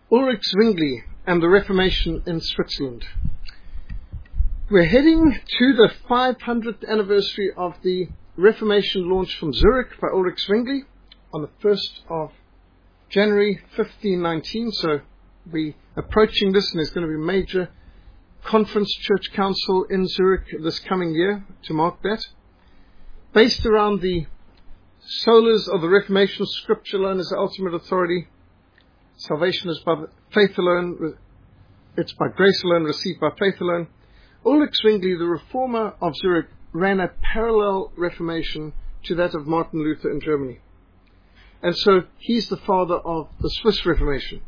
Ulrich Zwingli and the Reformation in Switzerland. We're heading to the 500th anniversary of the Reformation launch from Zurich by Ulrich Zwingli on the 1st of January 1519. So we're approaching this, and there's going to be a major conference church council in Zurich this coming year to mark that. Based around the solas of the Reformation, Scripture alone is the ultimate authority. Salvation is by faith alone. It's by grace alone, received by faith alone. Ulrich Zwingli, the reformer of Zurich, ran a parallel Reformation to that of Martin Luther in Germany. And so he's the father of the Swiss Reformation.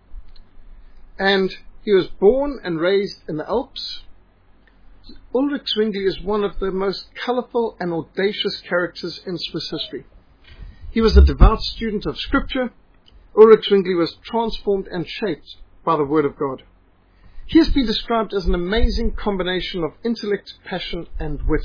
And he was born and raised in the Alps. Ulrich Zwingli is one of the most colourful and audacious characters in Swiss history. He was a devout student of Scripture. Ulrich Zwingli was transformed and shaped by the Word of God. He has been described as an amazing combination of intellect, passion, and wit.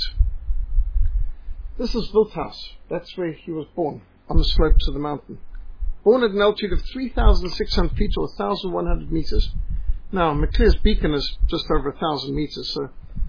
This is Wildhaus. That's where he was born, on the slopes of the mountain. Born at an altitude of 3,600 feet or 1,100 meters. Now, Maclear's Beacon is just over 1,000 meters.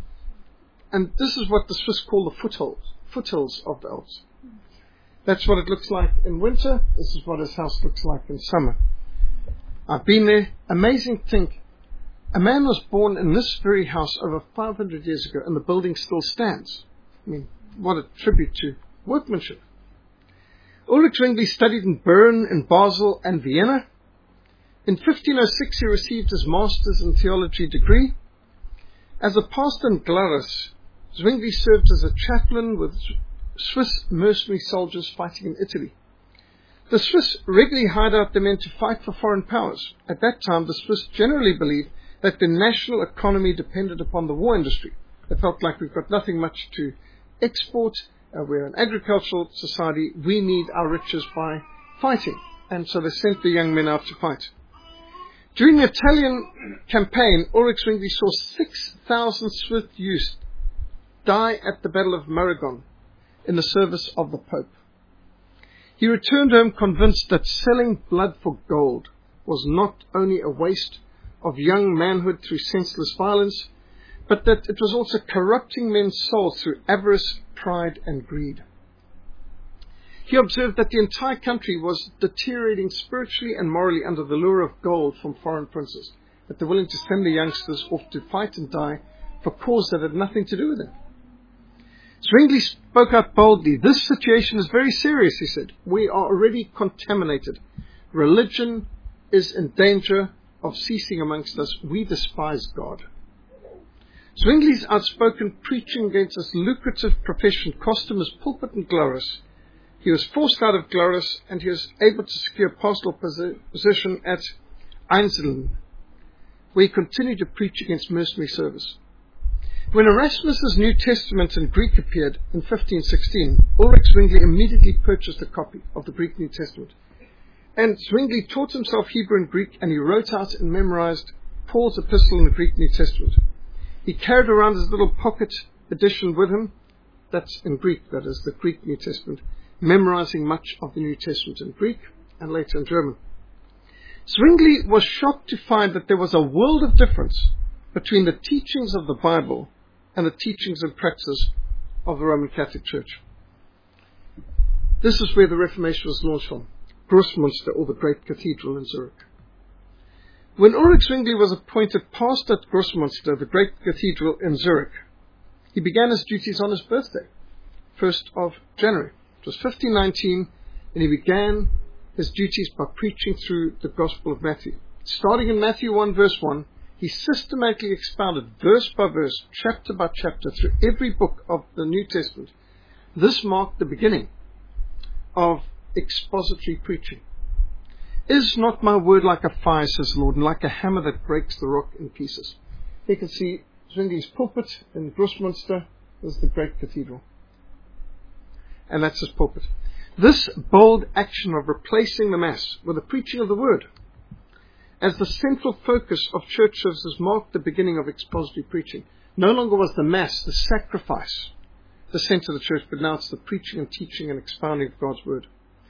And this is what the Swiss call the foothills of the Alps. That's what it looks like in winter. This is what his house looks like in summer. I've been there. Amazing thing. A man was born in this very house over 500 years ago, and the building still stands. I mean, what a tribute to workmanship. Ulrich Zwingli studied in Bern, in Basel, and Vienna. In 1506, he received his master's in theology degree. As a pastor in Glarus, Zwingli served as a chaplain with Swiss mercenary soldiers fighting in Italy. The Swiss regularly hired out the men to fight for foreign powers. At that time, the Swiss generally believed that the national economy depended upon the war industry. They felt like we've got nothing much to export. We're an agricultural society. We need our riches by fighting. And so they sent the young men out to fight. During the Italian campaign, Ulrich Zwingli saw 6,000 Swiss youths die at the Battle of Maragon in the service of the Pope. He returned home convinced that selling blood for gold was not only a waste of young manhood through senseless violence, but that it was also corrupting men's souls through avarice, pride, and greed. He observed that the entire country was deteriorating spiritually and morally under the lure of gold from foreign princes, that they're willing to send the youngsters off to fight and die for a cause that had nothing to do with them. Zwingli spoke out boldly. This situation is very serious, he said. We are already contaminated. Religion is in danger of ceasing amongst us. We despise God. Zwingli's outspoken preaching against this lucrative profession cost him his pulpit in Glarus. He was forced out of Glarus, and he was able to secure pastoral position at Einsiedeln, where he continued to preach against mercenary service. When Erasmus's New Testament in Greek appeared in 1516, Ulrich Zwingli immediately purchased a copy of the Greek New Testament. And Zwingli taught himself Hebrew and Greek, and he wrote out and memorized Paul's epistle in the Greek New Testament. He carried around his little pocket edition with him. That's in Greek, that is the Greek New Testament, memorizing much of the New Testament in Greek and later in German. Zwingli was shocked to find that there was a world of difference between the teachings of the Bible and the teachings and practices of the Roman Catholic Church. This is where the Reformation was launched from, Grossmünster, or the Great Cathedral in Zurich. When Ulrich Zwingli was appointed pastor at Grossmünster, the Great Cathedral in Zurich, he began his duties on his birthday, 1st of January. It was 1519, and he began his duties by preaching through the Gospel of Matthew. Starting in Matthew 1, verse 1, he systematically expounded verse by verse, chapter by chapter, through every book of the New Testament. This marked the beginning of expository preaching. Is not my word like a fire, says the Lord, and like a hammer that breaks the rock in pieces? You can see Zwingli's pulpit in Grossmünster is the Great Cathedral. And that's his pulpit. This bold action of replacing the Mass with the preaching of the Word as the central focus of church services marked the beginning of expository preaching. No longer was the Mass, the sacrifice, the center of the church, but now it's the preaching and teaching and expounding of God's Word.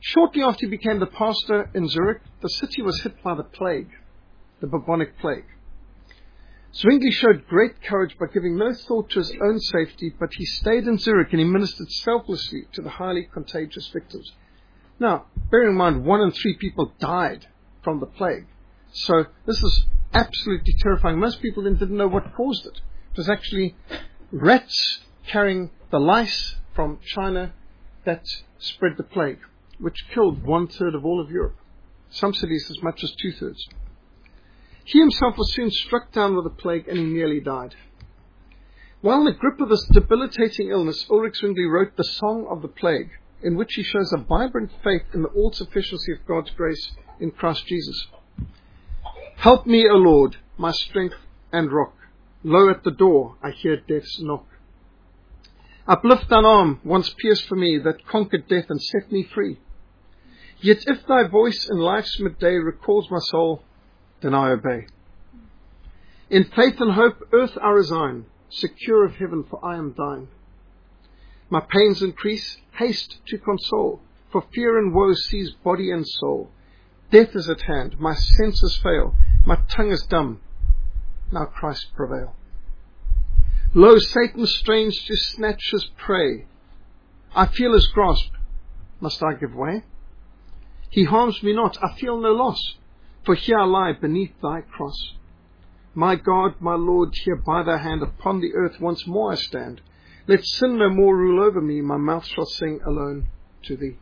Shortly after he became the pastor in Zurich, the city was hit by the plague, the bubonic plague. Zwingli showed great courage by giving no thought to his own safety, but he stayed in Zurich and he ministered selflessly to the highly contagious victims. Now, bear in mind, 1 in 3 people died from the plague. So this is absolutely terrifying. Most people then didn't know what caused it. It was actually rats carrying the lice from China that spread the plague, which killed 1/3 of all of Europe. Some cities as much as 2/3. He himself was soon struck down with the plague and he nearly died. While in the grip of this debilitating illness, Ulrich Zwingli wrote The Song of the Plague, in which he shows a vibrant faith in the all-sufficiency of God's grace in Christ Jesus. Help me, O Lord, my strength and rock. Lo, at the door I hear death's knock. Uplift thine arm, once pierced for me, that conquered death and set me free. Yet if thy voice in life's midday recalls my soul, then I obey. In faith and hope earth I resign, secure of heaven, for I am thine. My pains increase, haste to console, for fear and woe seize body and soul. Death is at hand, my senses fail, my tongue is dumb. Now Christ prevail. Lo, Satan strains to snatch his prey. I feel his grasp. Must I give way? He harms me not, I feel no loss, for here I lie beneath thy cross. My God, my Lord, here by thy hand upon the earth once more I stand. Let sin no more rule over me, my mouth shall sing alone to thee.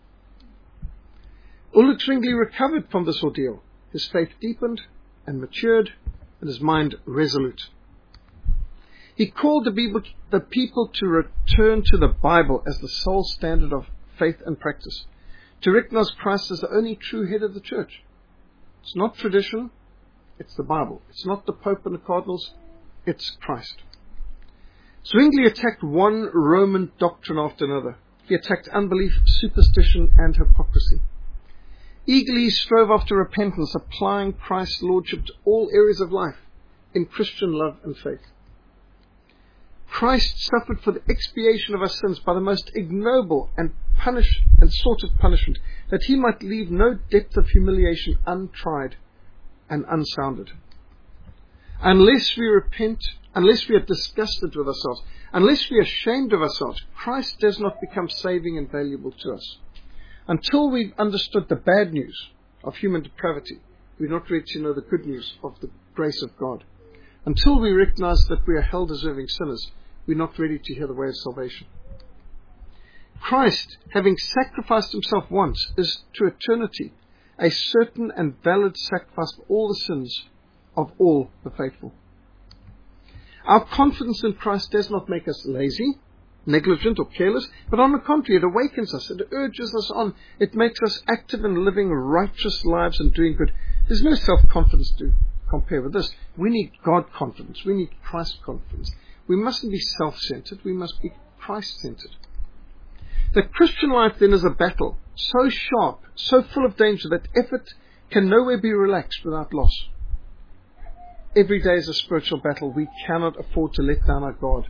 Ulrich Zwingli recovered from this ordeal. His faith deepened and matured, and his mind resolute. He called the people to return to the Bible as the sole standard of faith and practice, to recognize Christ as the only true head of the church. It's not tradition, it's the Bible. It's not the Pope and the Cardinals, it's Christ. Zwingli attacked one Roman doctrine after another. He attacked unbelief, superstition, and hypocrisy. Eagerly he strove after repentance, applying Christ's lordship to all areas of life in Christian love and faith. Christ suffered for the expiation of our sins by the most ignoble and sort of punishment, that he might leave no depth of humiliation untried and unsounded. Unless we repent, unless we are disgusted with ourselves, unless we are ashamed of ourselves, Christ does not become saving and valuable to us. Until we've understood the bad news of human depravity, we're not ready to know the good news of the grace of God. Until we recognize that we are hell-deserving sinners, we're not ready to hear the way of salvation. Christ, having sacrificed himself once, is to eternity a certain and valid sacrifice for all the sins of all the faithful. Our confidence in Christ does not make us lazy, negligent, or careless, but on the contrary, it awakens us, it urges us on, it makes us active in living righteous lives and doing good. There's no self-confidence to compare with this. We need God confidence. We need Christ confidence. We mustn't be self-centered. We must be Christ-centered. The Christian life then is a battle, so sharp, so full of danger that effort can nowhere be relaxed without loss. Every day is a spiritual battle. We cannot afford to let down our guard.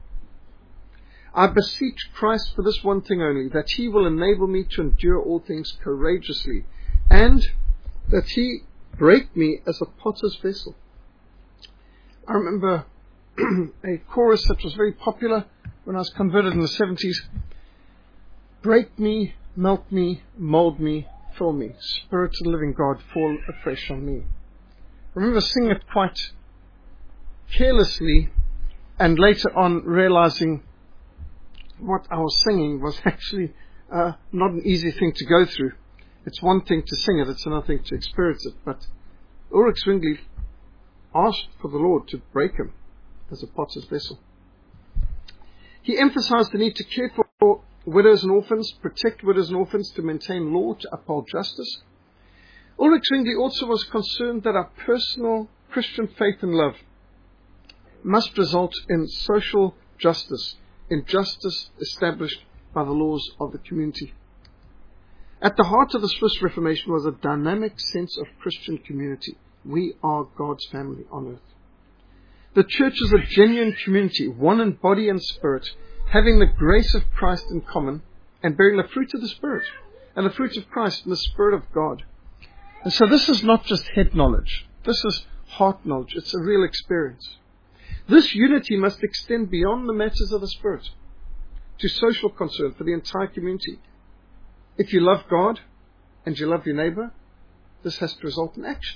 I beseech Christ for this one thing only, that he will enable me to endure all things courageously, and that he break me as a potter's vessel. I remember a chorus that was very popular when I was converted in the 70s. Break me, melt me, mold me, fill me. Spirit of the living God, fall afresh on me. I remember singing it quite carelessly, and later on realizing what I was singing was actually not an easy thing to go through. It's one thing to sing it, it's another thing to experience it. But Ulrich Zwingli asked for the Lord to break him as a potter's vessel. He emphasized the need to care for widows and orphans, protect widows and orphans, to maintain law, to uphold justice. Ulrich Zwingli also was concerned that our personal Christian faith and love must result in social justice, in justice established by the laws of the community. At the heart of the Swiss Reformation was a dynamic sense of Christian community. We are God's family on earth. The church is a genuine community, one in body and spirit, having the grace of Christ in common and bearing the fruit of the Spirit. and the fruit of Christ and the Spirit of God. And so this is not just head knowledge. This is heart knowledge. It's a real experience. This unity must extend beyond the matters of the Spirit to social concern for the entire community. If you love God and you love your neighbor, this has to result in action.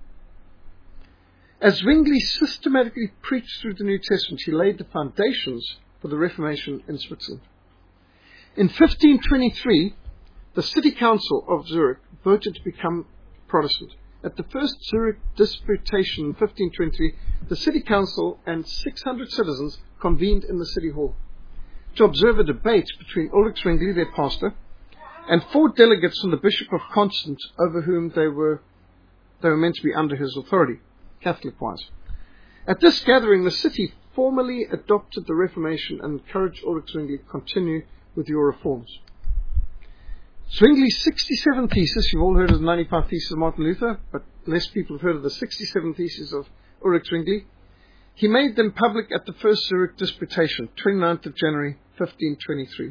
As Zwingli systematically preached through the New Testament, he laid the foundations for the Reformation in Switzerland. In 1523, the City Council of Zurich voted to become Protestant. At the first Zurich Disputation in 1523, the City Council and 600 citizens convened in the City Hall to observe a debate between Ulrich Zwingli, their pastor, and 4 delegates from the Bishop of Constance, over whom they were meant to be under his authority, Catholic-wise. At this gathering, the city formally adopted the Reformation and encouraged Ulrich Zwingli to continue with your reforms. Zwingli's 67 Theses, you've all heard of the 95 Theses of Martin Luther, but less people have heard of the 67 Theses of Ulrich Zwingli. He made them public at the First Zurich Disputation, 29th of January, 1523.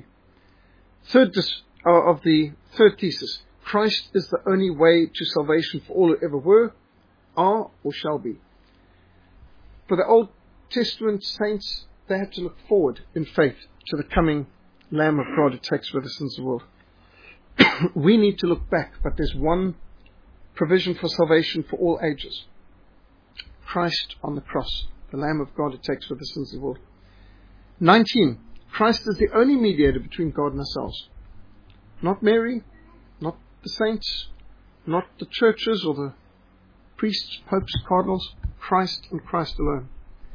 Of the third thesis, Christ is the only way to salvation for all who ever were, are, or shall be. For the Old Testament saints, they had to look forward in faith to the coming Lamb of God who takes away the sins of the world. We need to look back, but there's one provision for salvation for all ages. Christ on the cross, the Lamb of God who takes away the sins of the world. 19. Christ is the only mediator between God and ourselves. Not Mary, not the saints, not the churches or the priests, popes, cardinals, Christ and Christ alone.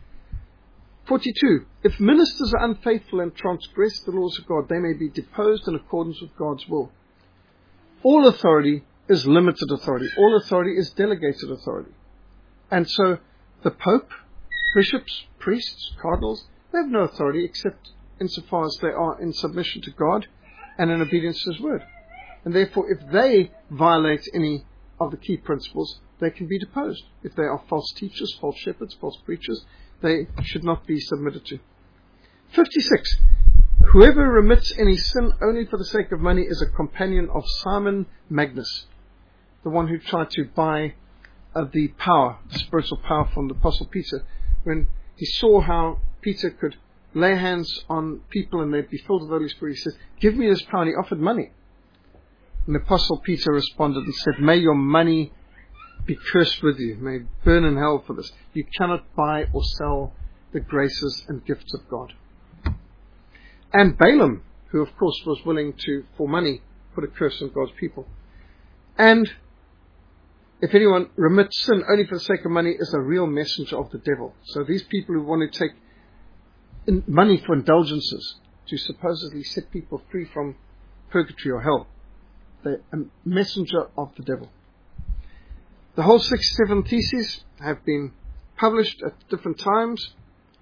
42. If ministers are unfaithful and transgress the laws of God, they may be deposed in accordance with God's will. All authority is limited authority. All authority is delegated authority. And so the Pope, bishops, priests, cardinals, they have no authority except insofar as they are in submission to God and in obedience to His word. And therefore, if they violate any of the key principles, they can be deposed. If they are false teachers, false shepherds, false preachers, they should not be submitted to. 56. Whoever remits any sin only for the sake of money is a companion of Simon Magus, the one who tried to buy the power, the spiritual power from the Apostle Peter, when he saw how Peter could lay hands on people and they'd be filled with the Holy Spirit. He said, "Give me this power," and he offered money. And the Apostle Peter responded and said, "May your money be cursed with you. May it burn in hell for this. You cannot buy or sell the graces and gifts of God." And Balaam, who of course was willing to, for money, put a curse on God's people. And if anyone remits sin only for the sake of money is a real messenger of the devil. So these people who want to take money for indulgences to supposedly set people free from purgatory or hell, they're a messenger of the devil. The whole 67 theses have been published at different times.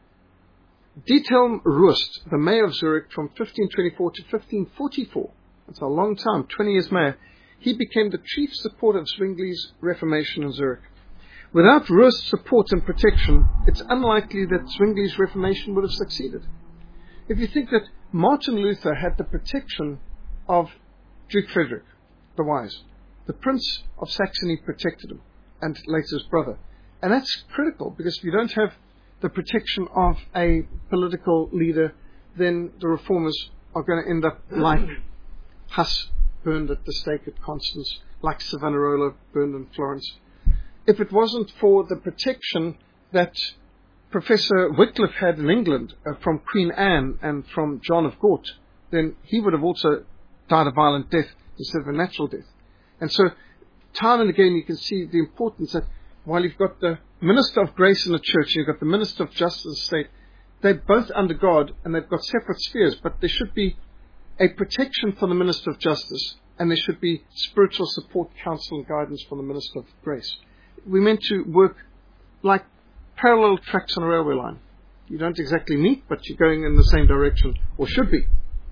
Diethelm Roost, the mayor of Zurich from 1524 to 1544, that's a long time, 20 years mayor, he became the chief supporter of Zwingli's Reformation in Zurich. Without Roost's support and protection, it's unlikely that Zwingli's Reformation would have succeeded. If you think that Martin Luther had the protection of Duke Frederick the Wise, the Prince of Saxony protected him, and later his brother. And that's critical, because if you don't have the protection of a political leader, then the reformers are going to end up like Huss burned at the stake at Constance, like Savonarola burned in Florence. If it wasn't for the protection that Professor Wycliffe had in England from Queen Anne and from John of Gaunt, then he would have also died a violent death instead of a natural death. And so, time and again, you can see the importance that while you've got the minister of grace in the church, you've got the minister of justice in the state, they're both under God and they've got separate spheres, but there should be a protection for the minister of justice and there should be spiritual support, counsel and guidance from the minister of grace. We're meant to work like parallel tracks on a railway line. You don't exactly meet, but you're going in the same direction, or should be.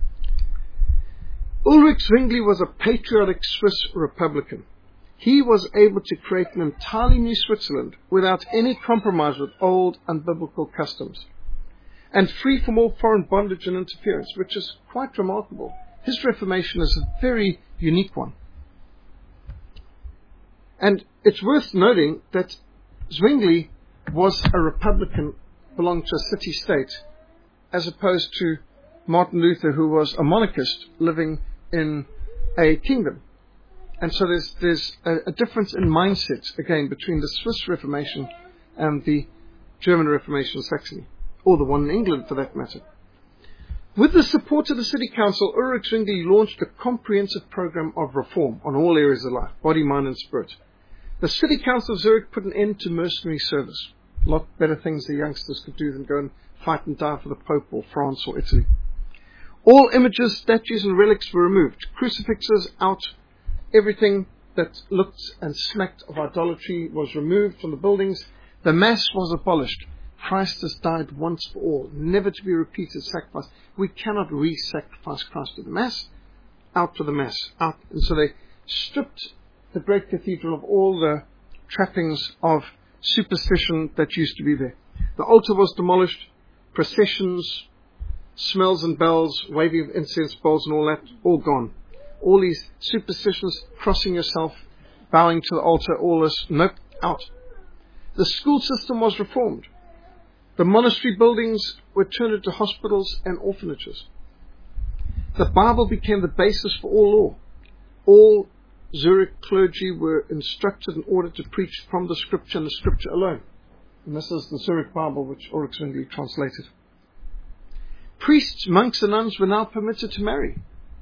Ulrich Zwingli was a patriotic Swiss Republican. He was able to create an entirely new Switzerland without any compromise with old unbiblical customs, and free from all foreign bondage and interference, which is quite remarkable his Reformation is a very unique one. And it's worth noting that Zwingli was a Republican, belonged to a city-state, as opposed to Martin Luther, who was a monarchist living in a kingdom. And so there's a difference in mindset, again, between the Swiss Reformation and the German Reformation in Saxony, or the one in England for that matter. With the support of the city council, Ulrich Zwingli launched a comprehensive program of reform on all areas of life, body, mind and spirit. The city council of Zurich put an end to mercenary service. A lot better things the youngsters could do than go and fight and die for the Pope or France or Italy. All images, statues and relics were removed. Crucifixes out. Everything that looked and smacked of idolatry was removed from the buildings. The Mass was abolished. Christ has died once for all, never to be repeated sacrifice. We cannot re-sacrifice Christ to the Mass. Out for the Mass. Out. And so they stripped the great cathedral of all the trappings of superstition that used to be there. The altar was demolished. Processions, smells and bells, waving of incense bowls and all that, all gone. All these superstitions, crossing yourself, bowing to the altar, all this, nope, out. The school system was reformed. The monastery buildings were turned into hospitals and orphanages. The Bible became the basis for all law. All Zurich clergy were instructed in order to preach from the Scripture and the Scripture alone. And this is the Zurich Bible, which Ulrich Zwingli translated. Priests, monks and nuns were now permitted to marry.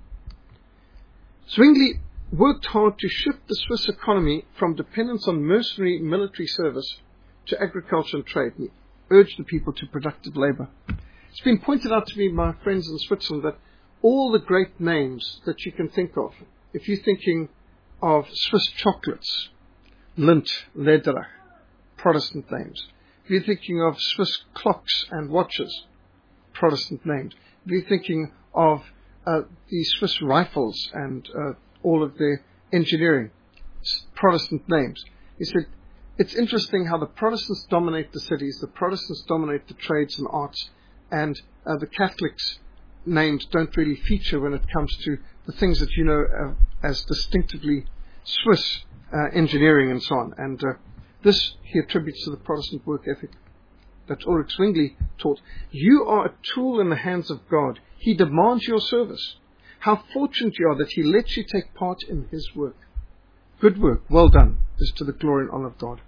Zwingli worked hard to shift the Swiss economy from dependence on mercenary military service to agriculture and trade. He urged the people to productive labor. It's been pointed out to me by friends in Switzerland that all the great names that you can think of, if you're thinking of Swiss chocolates, Lindt, Lederach, Protestant names. If you're thinking of Swiss clocks and watches, Protestant names. If you're thinking of the Swiss rifles and all of their engineering, Protestant names. He said, it's interesting how the Protestants dominate the cities, the Protestants dominate the trades and arts, and the Catholics' names don't really feature when it comes to the things that you know as distinctively Swiss engineering and so on. And this he attributes to the Protestant work ethic that Ulrich Zwingli taught. You are a tool in the hands of God. He demands your service. How fortunate you are that He lets you take part in His work. Good work, well done, is to the glory and honor of God.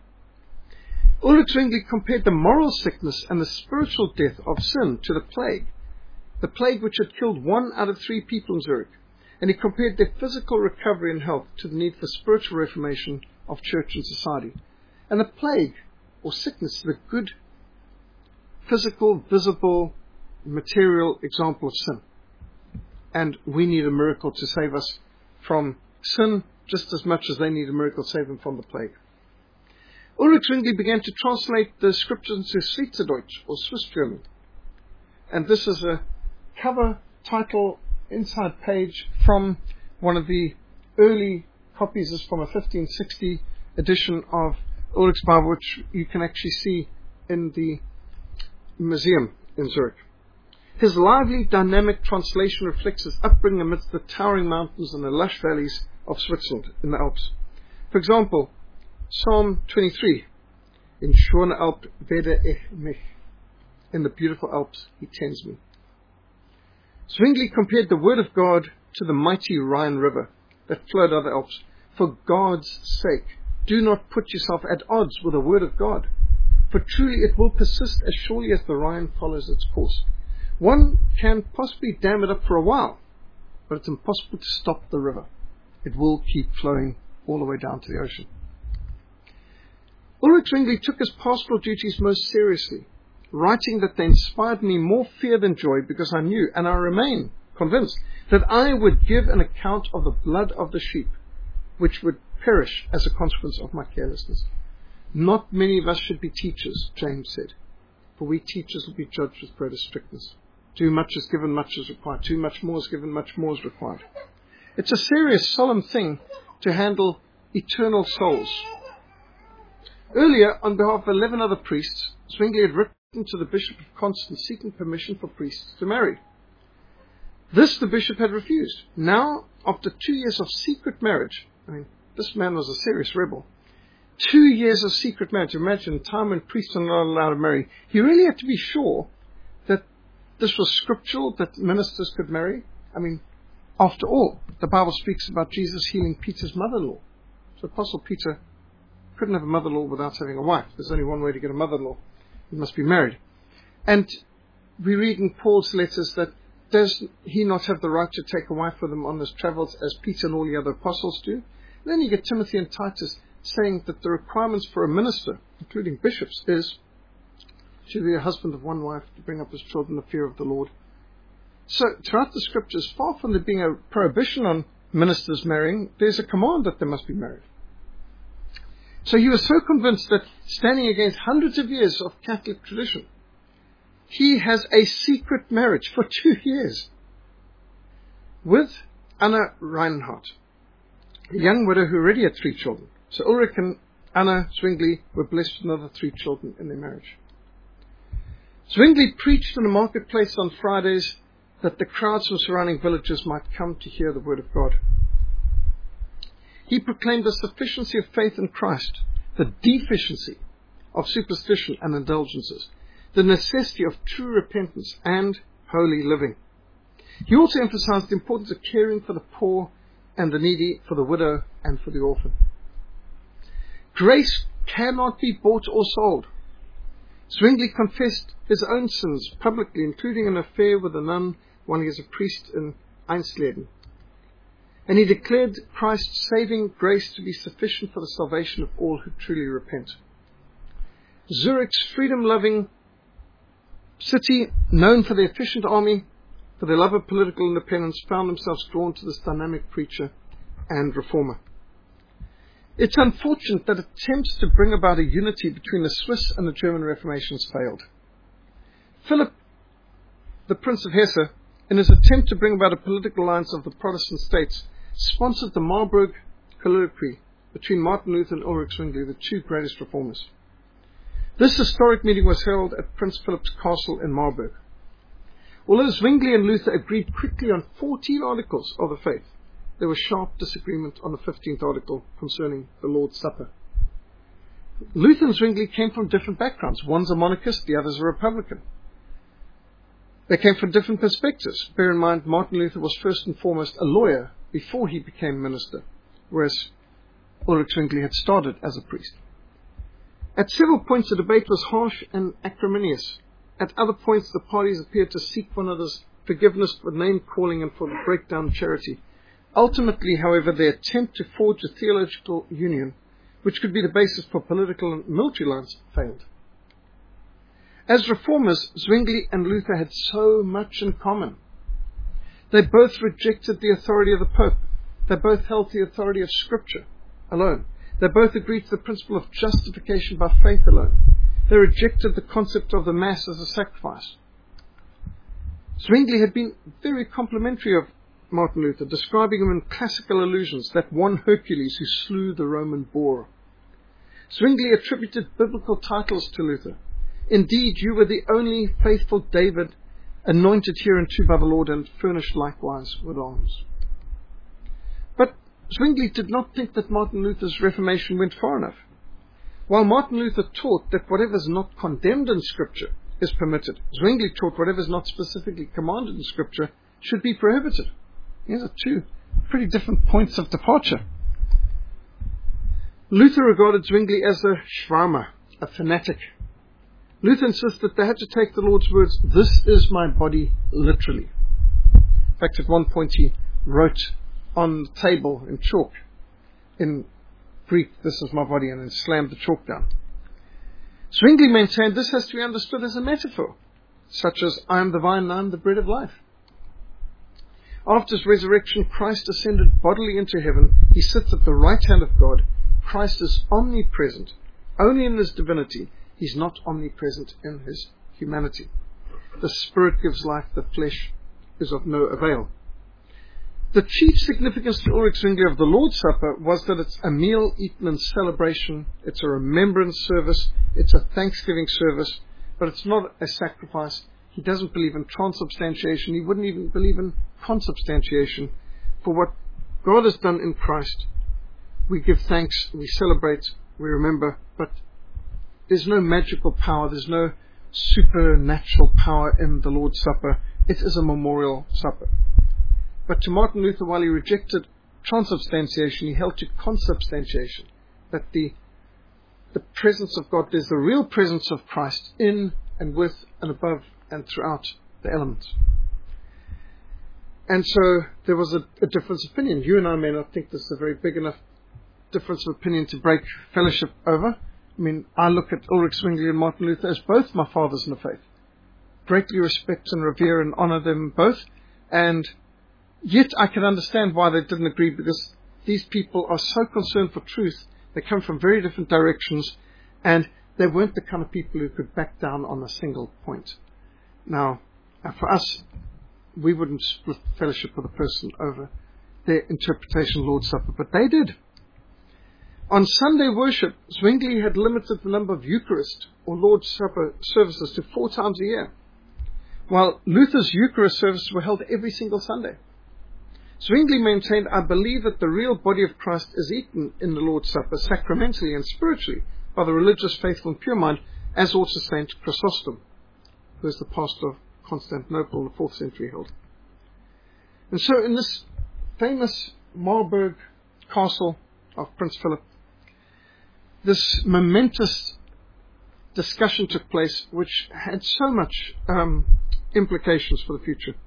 Ulrich Zwingli compared the moral sickness and the spiritual death of sin to the plague which had killed 1 out of 3 people in Zurich. And he compared their physical recovery and health to the need for spiritual reformation of church and society. And the plague, or sickness, the good, physical, visible, material example of sin. And we need a miracle to save us from sin just as much as they need a miracle to save them from the plague. Ulrich Zwingli began to translate the scriptures into Schweizerdeutsch, or Swiss German. And this is a cover title, inside page from one of the early copies. Is from a 1560 edition of Ulrich's Bible, which you can actually see in the museum in Zurich. His lively, dynamic translation reflects his upbringing amidst the towering mountains and the lush valleys of Switzerland in the Alps. For example, Psalm 23, in Schöne Alp werde ich mich. In the beautiful Alps, He tends me. Zwingli compared the Word of God to the mighty Rhine River that flowed out of the Alps. For God's sake, do not put yourself at odds with the Word of God, for truly it will persist as surely as the Rhine follows its course. One can possibly dam it up for a while, but it's impossible to stop the river. It will keep flowing all the way down to the ocean. Ulrich Zwingli took his pastoral duties most seriously, writing that they inspired me more fear than joy, because I knew, and I remain convinced, that I would give an account of the blood of the sheep, which would perish as a consequence of my carelessness. Not many of us should be teachers, James said, for we teachers will be judged with greater strictness. Too much is given, much is required. Too much more is given, much more is required. It's a serious, solemn thing to handle eternal souls. Earlier, on behalf of 11 other priests, Zwingli had written to the Bishop of Constance seeking permission for priests to marry. This the bishop had refused. Now, after 2 years of secret marriage, this man was a serious rebel. 2 years of secret marriage. Imagine time when priests are not allowed to marry. He really had to be sure that this was scriptural, that ministers could marry. After all, the Bible speaks about Jesus healing Peter's mother-in-law. So Apostle Peter couldn't have a mother-in-law without having a wife. There's only one way to get a mother-in-law. He must be married. And we read in Paul's letters that does he not have the right to take a wife with him on his travels as Peter and all the other apostles do? And then you get Timothy and Titus saying that the requirements for a minister, including bishops, is to be a husband of one wife, to bring up his children in the fear of the Lord. So throughout the scriptures, far from there being a prohibition on ministers marrying, there's a command that they must be married. So he was so convinced that, standing against hundreds of years of Catholic tradition, he has a secret marriage for 2 years with Anna Reinhardt, a young widow who already had 3 children. So Ulrich and Anna Zwingli were blessed with another 3 children in their marriage. Zwingli preached in the marketplace on Fridays that the crowds from surrounding villages might come to hear the word of God. He proclaimed the sufficiency of faith in Christ, the deficiency of superstition and indulgences, the necessity of true repentance and holy living. He also emphasized the importance of caring for the poor and the needy, for the widow and for the orphan. Grace cannot be bought or sold. Zwingli confessed his own sins publicly, including an affair with a nun while he was a priest in Einsleden. And he declared Christ's saving grace to be sufficient for the salvation of all who truly repent. Zurich's freedom-loving city, known for their efficient army, for their love of political independence, found themselves drawn to this dynamic preacher and reformer. It's unfortunate that attempts to bring about a unity between the Swiss and the German Reformations failed. Philip, the Prince of Hesse, in his attempt to bring about a political alliance of the Protestant states, sponsored the Marburg Colloquy between Martin Luther and Ulrich Zwingli, the 2 greatest reformers. This historic meeting was held at Prince Philip's castle in Marburg. Although Zwingli and Luther agreed quickly on 14 articles of the faith, there was sharp disagreement on the 15th article concerning the Lord's Supper. Luther and Zwingli came from different backgrounds. One's a monarchist, the other's a Republican. They came from different perspectives. Bear in mind, Martin Luther was first and foremost a lawyer before he became minister, whereas Ulrich Zwingli had started as a priest. At several points, the debate was harsh and acrimonious. At other points, the parties appeared to seek one another's forgiveness for name-calling and for the breakdown of charity. Ultimately, however, their attempt to forge a theological union, which could be the basis for political and military alliance, failed. As reformers, Zwingli and Luther had so much in common. They both rejected the authority of the Pope. They both held the authority of Scripture alone. They both agreed to the principle of justification by faith alone. They rejected the concept of the Mass as a sacrifice. Zwingli had been very complimentary of Martin Luther, describing him in classical allusions, that one Hercules who slew the Roman boar. Zwingli attributed biblical titles to Luther. Indeed, you were the only faithful David, anointed hereunto by the Lord, and furnished likewise with arms. But Zwingli did not think that Martin Luther's Reformation went far enough. While Martin Luther taught that whatever is not condemned in Scripture is permitted, Zwingli taught whatever is not specifically commanded in Scripture should be prohibited. These are 2 pretty different points of departure. Luther regarded Zwingli as a Schwärmer, a fanatic. Luther insisted they had to take the Lord's words, "This is my body," literally. In fact, at one point he wrote on the table in chalk, in Greek, "This is my body," and then slammed the chalk down. Zwingli maintained this has to be understood as a metaphor, such as, "I am the vine and I am the bread of life." After his resurrection, Christ ascended bodily into heaven. He sits at the right hand of God. Christ is omnipresent, only in his divinity. He's not omnipresent in his humanity. The Spirit gives life, the flesh is of no avail. The chief significance to Ulrich Zwingli of the Lord's Supper was that it's a meal eaten in celebration, it's a remembrance service, it's a thanksgiving service, but it's not a sacrifice. He doesn't believe in transubstantiation. He wouldn't even believe in consubstantiation. For what God has done in Christ, we give thanks, we celebrate, we remember, but there's no magical power, there's no supernatural power in the Lord's Supper. It is a memorial supper. But to Martin Luther, while he rejected transubstantiation, he held to consubstantiation, that the presence of God, there's the real presence of Christ in and with and above and throughout the elements. And so there was a difference of opinion. You and I may not think this is a very big enough difference of opinion to break fellowship over. I mean, I look at Ulrich Zwingli and Martin Luther as both my fathers in the faith. Greatly respect and revere and honor them both. And yet I can understand why they didn't agree, because these people are so concerned for truth. They come from very different directions, and they weren't the kind of people who could back down on a single point. Now, for us, we wouldn't split fellowship with a person over their interpretation of Lord's Supper, but they did. On Sunday worship, Zwingli had limited the number of Eucharist or Lord's Supper services to 4 times a year, while Luther's Eucharist services were held every single Sunday. Zwingli maintained, I believe that the real body of Christ is eaten in the Lord's Supper sacramentally and spiritually by the religious, faithful and pure mind, as also Saint Chrysostom, who is the pastor of Constantinople in the 4th century, held. And so in this famous Marburg castle of Prince Philip, this momentous discussion took place which had so much implications for the future.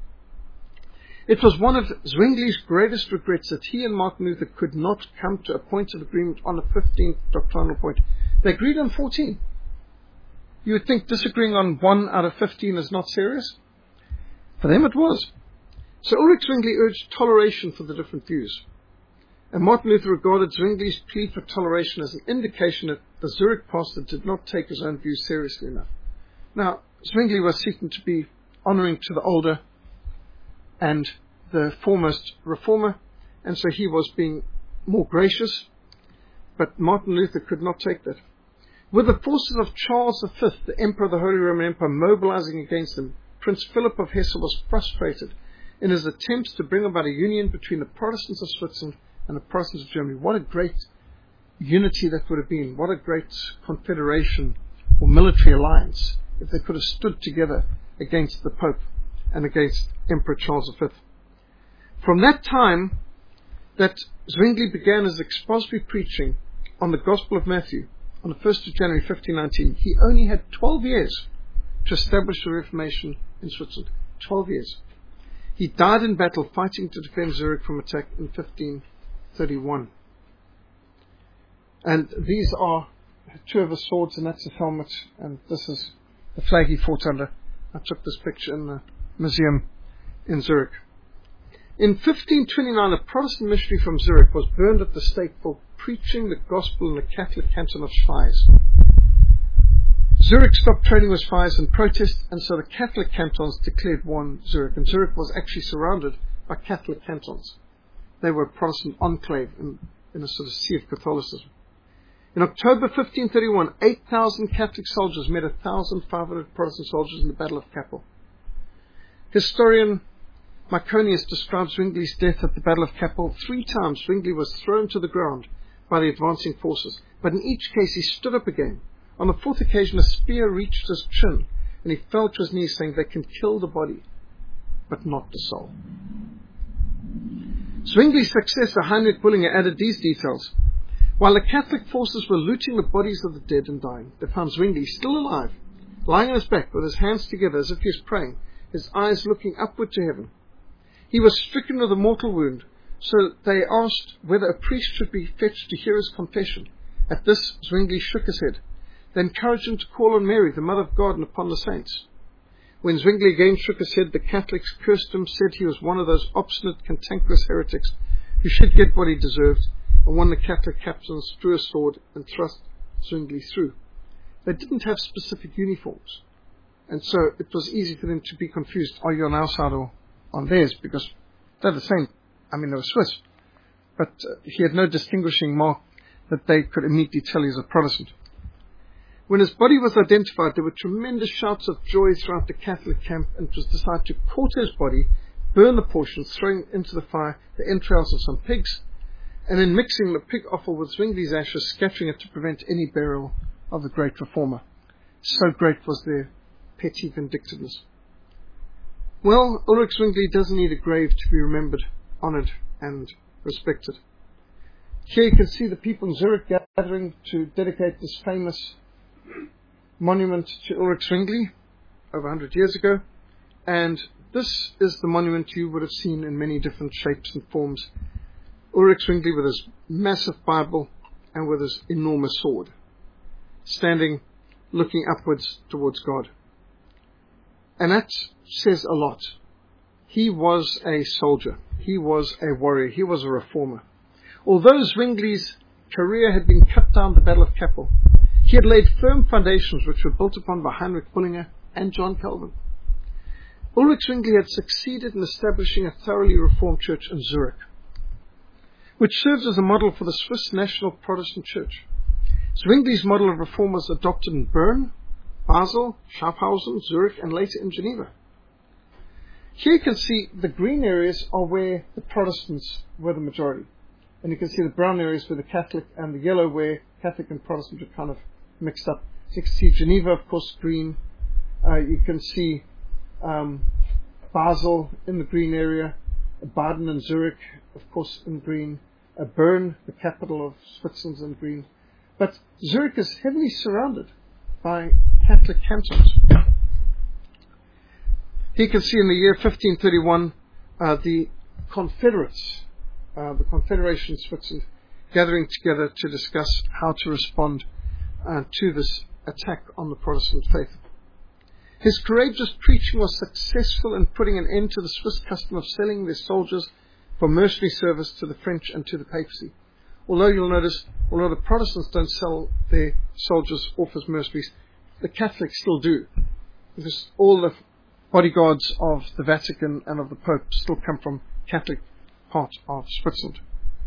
It was one of Zwingli's greatest regrets that he and Martin Luther could not come to a point of agreement on a 15th doctrinal point. They agreed on 14. You would think disagreeing on 1 out of 15 is not serious. For them it was. So Ulrich Zwingli urged toleration for the different views. And Martin Luther regarded Zwingli's plea for toleration as an indication that the Zurich pastor did not take his own views seriously enough. Now, Zwingli was seeking to be honoring to the older and the foremost reformer, and so he was being more gracious, but Martin Luther could not take that. With the forces of Charles V, the Emperor of the Holy Roman Empire, mobilizing against him, Prince Philip of Hesse was frustrated in his attempts to bring about a union between the Protestants of Switzerland and the Protestants of Germany. What a great unity that would have been. What a great confederation or military alliance if they could have stood together against the Pope and against Emperor Charles V. From that time that Zwingli began his expository preaching on the Gospel of Matthew on the 1st of January 1519, he only had 12 years to establish the Reformation in Switzerland. 12 years. He died in battle fighting to defend Zurich from attack in 1531. And these are 2 of his swords, and that's his helmet, and this is the flag he fought under. I took this picture in the museum in Zurich. In 1529, a Protestant missionary from Zurich was burned at the stake for preaching the gospel in the Catholic canton of Schweiz. Zurich stopped trading with Schweiz in protest, and so the Catholic cantons declared war on Zurich, and Zurich was actually surrounded by Catholic cantons. They were a Protestant enclave in a sort of sea of Catholicism. In October 1531, 8,000 Catholic soldiers met 1,500 Protestant soldiers in the Battle of Kappel. Historian Myconius describes Zwingli's death at the Battle of Kappel. 3 times Zwingli was thrown to the ground by the advancing forces, but in each case he stood up again. On the 4th occasion, a spear reached his chin, and he fell to his knees, saying, "They can kill the body, but not the soul." Zwingli's successor, Heinrich Bullinger, added these details. While the Catholic forces were looting the bodies of the dead and dying, they found Zwingli still alive, lying on his back with his hands together as if he was praying, his eyes looking upward to heaven. He was stricken with a mortal wound, so they asked whether a priest should be fetched to hear his confession. At this, Zwingli shook his head. They encouraged him to call on Mary, the Mother of God, and upon the saints. When Zwingli again shook his head, the Catholics cursed him, said he was one of those obstinate, cantankerous heretics who should get what he deserved, and one of the Catholic captains drew a sword and thrust Zwingli through. They didn't have specific uniforms, and so it was easy for them to be confused. Are you on our side or on theirs? Because they're the same. I mean, they were Swiss. But he had no distinguishing mark that they could immediately tell he's a Protestant. When his body was identified, there were tremendous shouts of joy throughout the Catholic camp, and it was decided to quarter his body, burn the portions, throwing into the fire the entrails of some pigs, and then mixing the pig offal with Zwingli's ashes, scattering it to prevent any burial of the great reformer. So great was their petty vindictiveness. Well, Ulrich Zwingli doesn't need a grave to be remembered, honoured, and respected. Here you can see the people in Zurich gathering to dedicate this famous monument to Ulrich Zwingli over 100 years ago, and this is the monument you would have seen in many different shapes and forms. Ulrich Zwingli with his massive Bible and with his enormous sword, standing looking upwards towards God. And that says a lot. He was a soldier. He was a warrior. He was a reformer. Although Zwingli's career had been cut down the Battle of Kappel, he had laid firm foundations which were built upon by Heinrich Bullinger and John Calvin. Ulrich Zwingli had succeeded in establishing a thoroughly reformed church in Zurich, which serves as a model for the Swiss National Protestant Church. Zwingli's model of reform was adopted in Bern, Basel, Schaffhausen, Zurich, and later in Geneva. Here you can see the green areas are where the Protestants were the majority. And you can see the brown areas where the Catholic, and the yellow where Catholic and Protestant are kind of mixed up. So you can see Geneva, of course, green. You can see Basel in the green area, Baden and Zurich, of course, in green, Bern, the capital of Switzerland, in green. But Zurich is heavily surrounded by Catholic cantons. Here you can see in the year 1531 the Confederates, the Confederation of Switzerland, gathering together to discuss how to respond to this attack on the Protestant faith. His courageous preaching was successful in putting an end to the Swiss custom of selling their soldiers for mercenary service to the French and to the papacy. Although you'll notice, although the Protestants don't sell their soldiers off as mercenaries, the Catholics still do, because all the bodyguards of the Vatican and of the Pope still come from Catholic part of Switzerland.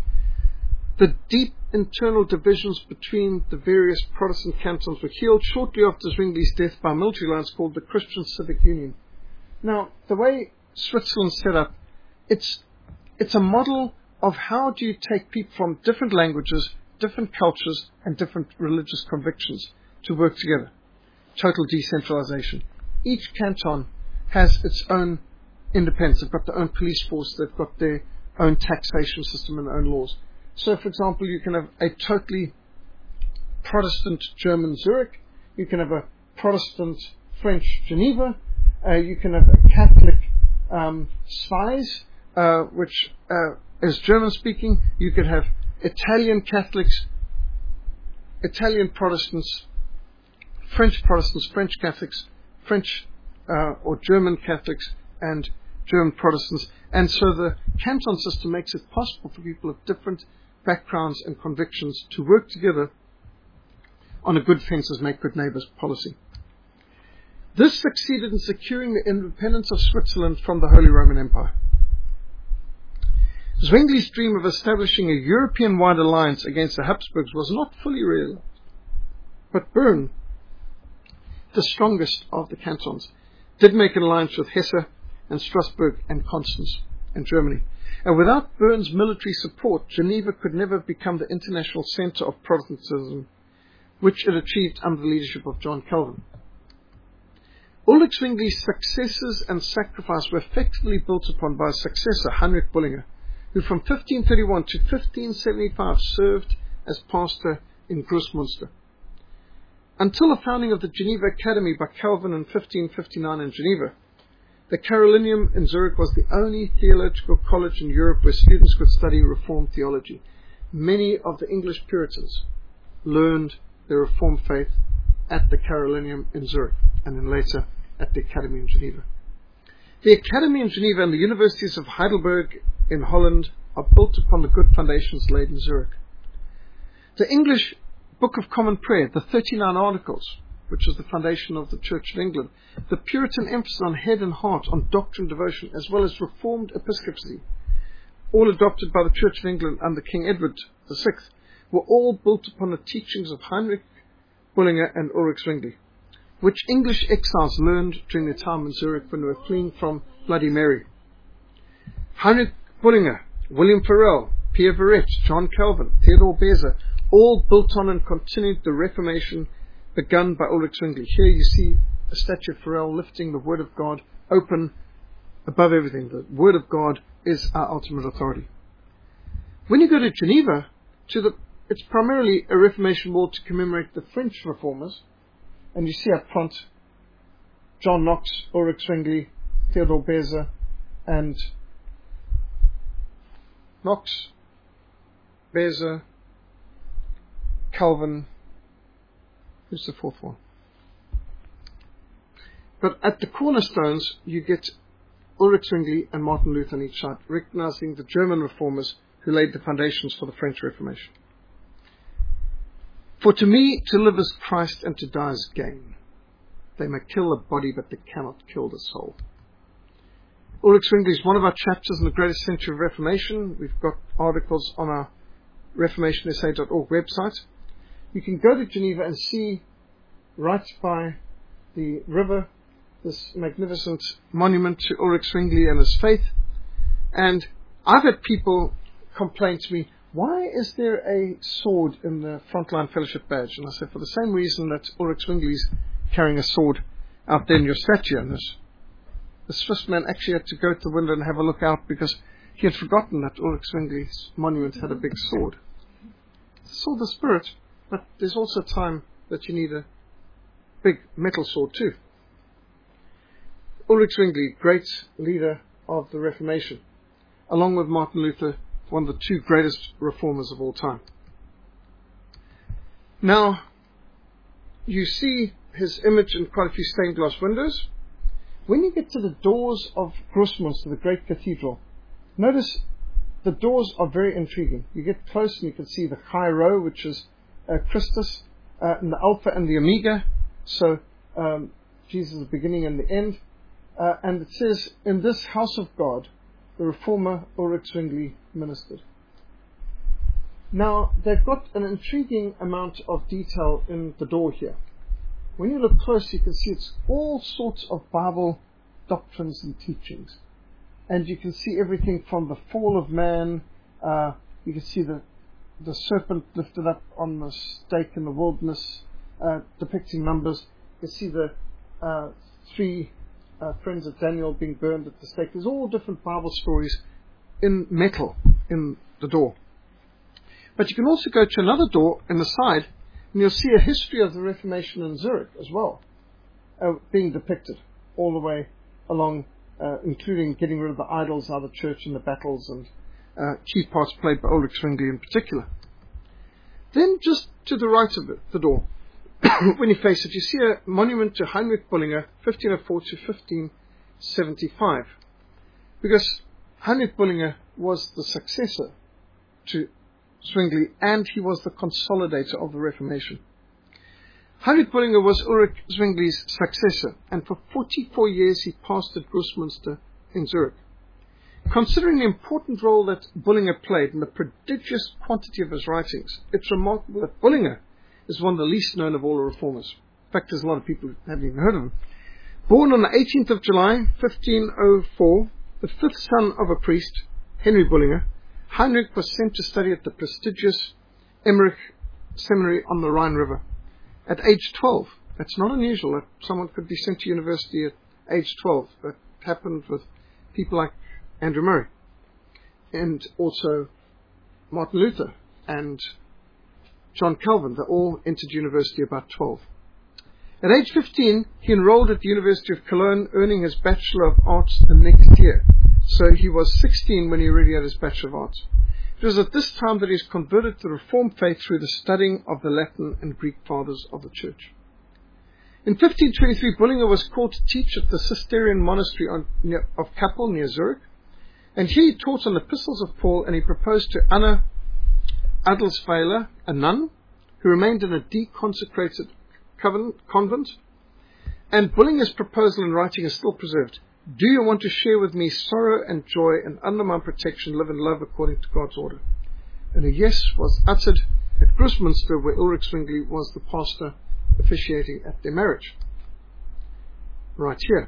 The deep internal divisions between the various Protestant cantons were healed shortly after Zwingli's death by a military alliance called the Christian Civic Union. Now, the way Switzerland's set up, it's a model of how do you take people from different languages, different cultures, and different religious convictions to work together. Total decentralization. Each canton has its own independence. They've got their own police force, they've got their own taxation system and their own laws. So, for example, you can have a totally Protestant German Zurich, you can have a Protestant French Geneva, you can have a Catholic Schweiz, which is German-speaking, you could have Italian Catholics, Italian Protestants, French Catholics, French or German Catholics, and German Protestants. And so the canton system makes it possible for people of different backgrounds and convictions to work together on a good fences make good neighbours policy. This succeeded in securing the independence of Switzerland from the Holy Roman Empire. Zwingli's dream of establishing a European-wide alliance against the Habsburgs was not fully realized, but Bern, the strongest of the cantons, did make an alliance with Hesse and Strasbourg and Constance in Germany. And without Bern's military support, Geneva could never become the international center of Protestantism, which it achieved under the leadership of John Calvin. Ulrich Zwingli's successes and sacrifice were effectively built upon by his successor, Heinrich Bullinger, who from 1531 to 1575 served as pastor in Grossmünster. Until the founding of the Geneva Academy by Calvin in 1559 in Geneva, the Carolinum in Zurich was the only theological college in Europe where students could study Reformed theology. Many of the English Puritans learned their Reformed faith at the Carolinum in Zurich, and then later at the Academy in Geneva. The Academy in Geneva and the universities of Heidelberg in Holland are built upon the good foundations laid in Zurich. The English Book of Common Prayer, the 39 Articles, which is the foundation of the Church of England, the Puritan emphasis on head and heart, on doctrine and devotion, as well as Reformed episcopacy, all adopted by the Church of England under King Edward VI, were all built upon the teachings of Heinrich Bullinger and Ulrich Zwingli, which English exiles learned during their time in Zurich when they were fleeing from Bloody Mary. Heinrich Bullinger, William Farel, Pierre Viret, John Calvin, Theodore Beza, all built on and continued the Reformation begun by Ulrich Zwingli. Here you see a statue of Farel lifting the Word of God open above everything. The Word of God is our ultimate authority. When you go to Geneva, it's primarily a Reformation wall to commemorate the French Reformers, and you see up front John Knox, Ulrich Zwingli, Theodore Beza, and Knox, Beza, Calvin. Who's the fourth one? But at the cornerstones, you get Ulrich Zwingli and Martin Luther on each side, recognizing the German reformers who laid the foundations for the French Reformation. For to me, to live is Christ and to die is gain. They may kill the body, but they cannot kill the soul. Ulrich Zwingli is one of our chapters in the Greatest Century of Reformation. We've got articles on our reformationsa.org website. You can go to Geneva and see right by the river this magnificent monument to Ulrich Zwingli and his faith. And I've had people complain to me, why is there a sword in the Frontline Fellowship badge? And I said, for the same reason that Ulrich Zwingli is carrying a sword out there in your statue. And the Swiss man actually had to go to the window and have a look out because he had forgotten that Ulrich Zwingli's monument had a big sword. It's a sword of the Spirit, but there's also a time that you need a big metal sword too. Ulrich Zwingli, great leader of the Reformation, along with Martin Luther, one of the two greatest reformers of all time. Now, you see his image in quite a few stained glass windows. When you get to the doors of Grossmünster, the great cathedral, notice the doors are very intriguing. You get close and you can see the Chi Rho, which is Christus, and the Alpha and the Omega. So Jesus is the beginning and the end. And it says, in this house of God, the reformer Ulrich Zwingli ministered. Now, they've got an intriguing amount of detail in the door here. When you look close, you can see it's all sorts of Bible doctrines and teachings. And you can see everything from the fall of man. You can see the serpent lifted up on the stake in the wilderness, depicting numbers. You can see the three friends of Daniel being burned at the stake. There's all different Bible stories in metal in the door. But you can also go to another door in the side, and you'll see a history of the Reformation in Zurich as well, being depicted all the way along, including getting rid of the idols out of the church and the battles, and key parts played by Ulrich Zwingli in particular. Then just to the right of the door, when you face it, you see a monument to Heinrich Bullinger, 1504 to 1575. Because Heinrich Bullinger was the successor to Zwingli, and he was the consolidator of the Reformation. Heinrich Bullinger was Ulrich Zwingli's successor, and for 44 years he pastored Grossmünster in Zurich. Considering the important role that Bullinger played in the prodigious quantity of his writings, it's remarkable that Bullinger is one of the least known of all the reformers. In fact, there's a lot of people who haven't even heard of him. Born on the 18th of July, 1504, the fifth son of a priest, Henry Bullinger, Heinrich was sent to study at the prestigious Emmerich Seminary on the Rhine River. At age 12, that's not unusual that someone could be sent to university at age 12. That happened with people like Andrew Murray, and also Martin Luther and John Calvin. They all entered university about 12. At age 15, he enrolled at the University of Cologne, earning his Bachelor of Arts the next year. So he was 16 when he already had his Bachelor of Arts. It was at this time that he was converted to the Reformed faith through the studying of the Latin and Greek fathers of the Church. In 1523, Bullinger was called to teach at the Cistercian monastery of Kappel near Zurich. And here he taught on the epistles of Paul, and he proposed to Anna Adelsweiler, a nun, who remained in a deconsecrated convent. And Bullinger's proposal in writing is still preserved. Do you want to share with me sorrow and joy, and under my protection live in love according to God's order? And a yes was uttered at Grossmünster, where Ulrich Zwingli was the pastor officiating at their marriage. Right here.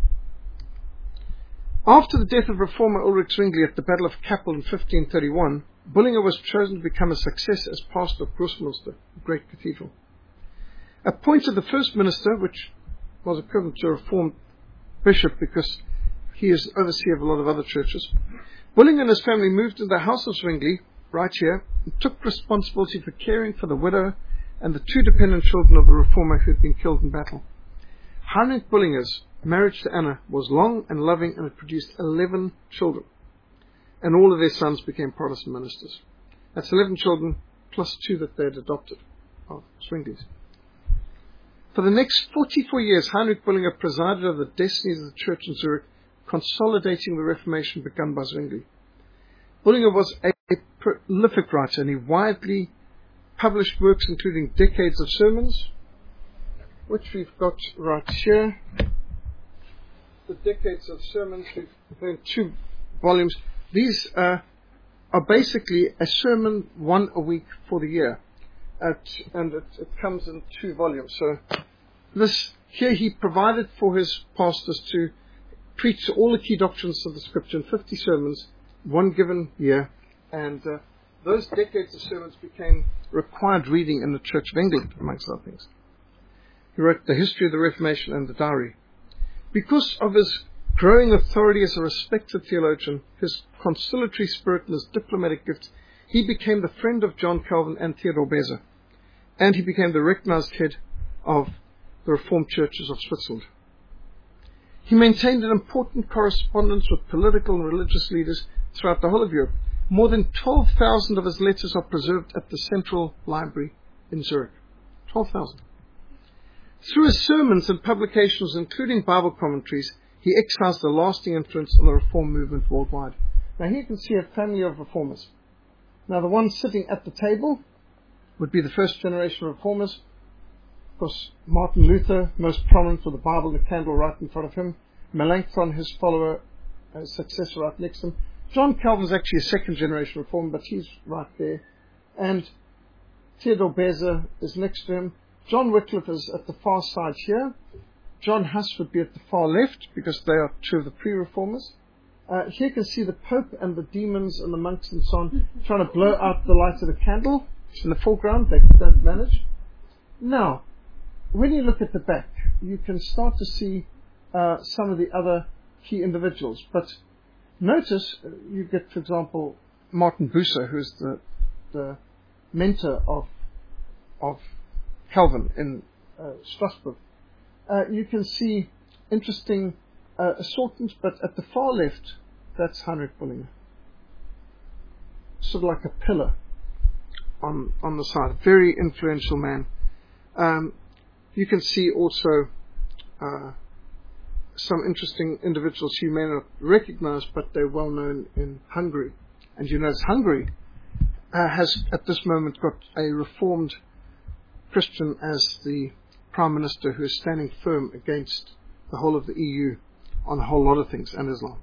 After the death of Reformer Ulrich Zwingli at the Battle of Kappel in 1531, Bullinger was chosen to become a successor as pastor of Grossmünster, a great cathedral. Appointed the first minister, which was equivalent to a reformed bishop because he is overseer of a lot of other churches, Bullinger and his family moved into the house of Zwingli, right here, and took responsibility for caring for the widow and the two dependent children of the reformer who had been killed in battle. Heinrich Bullinger's marriage to Anna was long and loving, and it produced 11 children. And all of their sons became Protestant ministers. That's 11 children plus 2 that they had adopted of Zwingli's. For the next 44 years, Heinrich Bullinger presided over the destinies of the church in Zurich, consolidating the Reformation begun by Zwingli. Bullinger was a prolific writer, and he widely published works including decades of sermons, which we've got right here. The decades of sermons, we've in 2 volumes. These are basically a sermon, 1 a week for the year, and it comes in 2 volumes. So this here he provided for his pastors to preach all the key doctrines of the Scripture in 50 sermons, 1 given year, and those decades of sermons became required reading in the Church of England, amongst other things. He wrote the history of the Reformation and the diary. Because of his growing authority as a respected theologian, his conciliatory spirit and his diplomatic gifts, he became the friend of John Calvin and Theodor Beza, and he became the recognized head of the Reformed churches of Switzerland. He maintained an important correspondence with political and religious leaders throughout the whole of Europe. More than 12,000 of his letters are preserved at the Central Library in Zurich. 12,000. Through his sermons and publications, including Bible commentaries, he exercised a lasting influence on the Reform movement worldwide. Now here you can see a family of reformers. Now the one sitting at the table would be the first generation of reformers. Of course, Martin Luther, most prominent with the Bible and the candle right in front of him. Melanchthon, his follower, his successor right next to him. John Calvin is actually a second generation reformer, but he's right there. And Theodor Beza is next to him. John Wycliffe is at the far side here. John Huss would be at the far left because they are 2 of the pre-reformers. Here you can see the Pope and the demons and the monks and so on trying to blow out the light of the candle. It's in the foreground, they don't manage. Now, when you look at the back, you can start to see some of the other key individuals. But notice, you get, for example, Martin Bucer, who's the mentor of Calvin in Strasbourg. You can see interesting assortments, but at the far left, that's Heinrich Bullinger. Sort of like a pillar on the side. Very influential man. You can see also some interesting individuals you may not recognize, but they're well known in Hungary. And you notice Hungary has at this moment got a reformed Christian as the Prime Minister who is standing firm against the whole of the EU on a whole lot of things and Islam.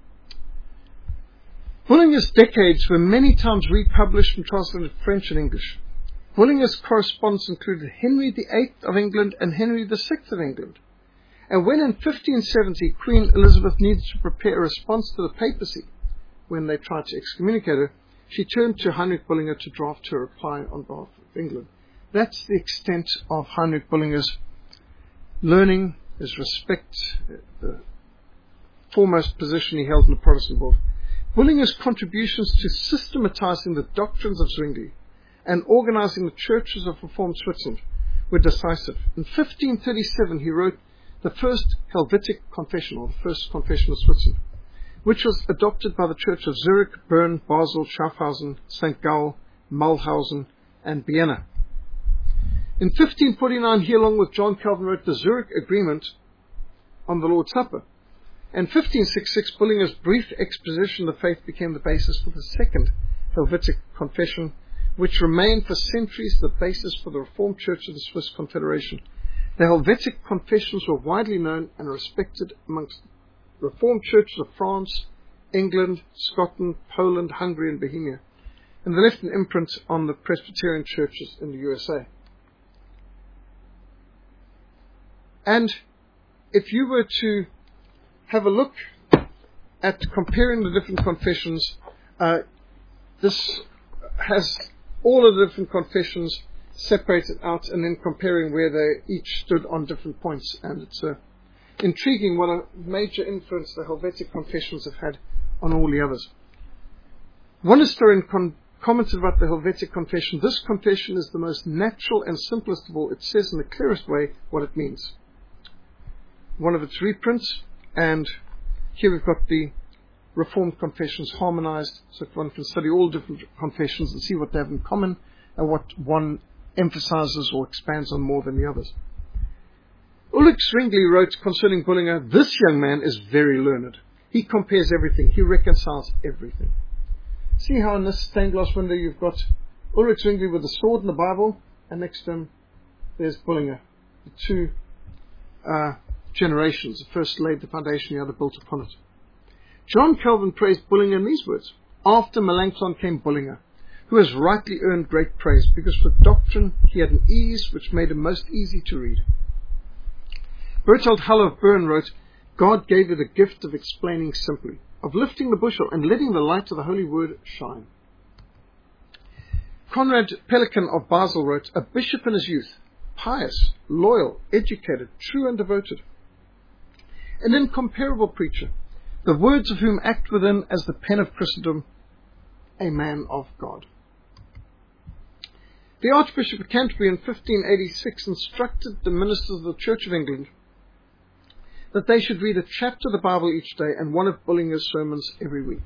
Bullinger's decades were many times republished and translated into French and English. Bullinger's correspondence included Henry VIII of England and Henry VI of England. And when in 1570 Queen Elizabeth needed to prepare a response to the papacy when they tried to excommunicate her, she turned to Heinrich Bullinger to draft her reply on behalf of England. That's the extent of Heinrich Bullinger's learning, his respect, the foremost position he held in the Protestant world. Bullinger's contributions to systematizing the doctrines of Zwingli and organizing the churches of Reformed Switzerland were decisive. In 1537 he wrote the first Helvetic Confession, or the first confession of Switzerland, which was adopted by the Church of Zurich, Bern, Basel, Schaffhausen, St. Gall, Mulhausen, and Vienna. In 1549, he, along with John Calvin, wrote the Zurich Agreement on the Lord's Supper. And 1566, Bullinger's brief exposition of the faith became the basis for the second Helvetic Confession, which remained for centuries the basis for the Reformed Church of the Swiss Confederation. The Helvetic Confessions were widely known and respected amongst Reformed churches of France, England, Scotland, Poland, Hungary, and Bohemia. And they left an imprint on the Presbyterian churches in the USA. And if you were to have a look at comparing the different confessions, this has all of the different confessions separated out and then comparing where they each stood on different points. And it's intriguing what a major influence the Helvetic confessions have had on all the others. One historian commented about the Helvetic confession: this confession is the most natural and simplest of all. It says in the clearest way what it means. One of its reprints, and here we've got the Reformed confessions harmonized, so one can study all different confessions and see what they have in common and what one emphasizes or expands on more than the others. Ulrich Zwingli wrote concerning Bullinger, this young man is very learned. He compares everything. He reconciles everything. See how in this stained glass window you've got Ulrich Zwingli with the sword in the Bible, and next to him there's Bullinger. The two generations. The first laid the foundation, the other built upon it. John Calvin praised Bullinger in these words: after Melanchthon came Bullinger, who has rightly earned great praise, because for doctrine he had an ease which made him most easy to read. Berthold Haller of Bern wrote, God gave you the gift of explaining simply, of lifting the bushel and letting the light of the holy word shine. Conrad Pelikan of Basel wrote, a bishop in his youth, pious, loyal, educated, true and devoted. An incomparable preacher, the words of whom act within as the pen of Christendom, a man of God. The Archbishop of Canterbury in 1586 instructed the ministers of the Church of England that they should read a chapter of the Bible each day and one of Bullinger's sermons every week.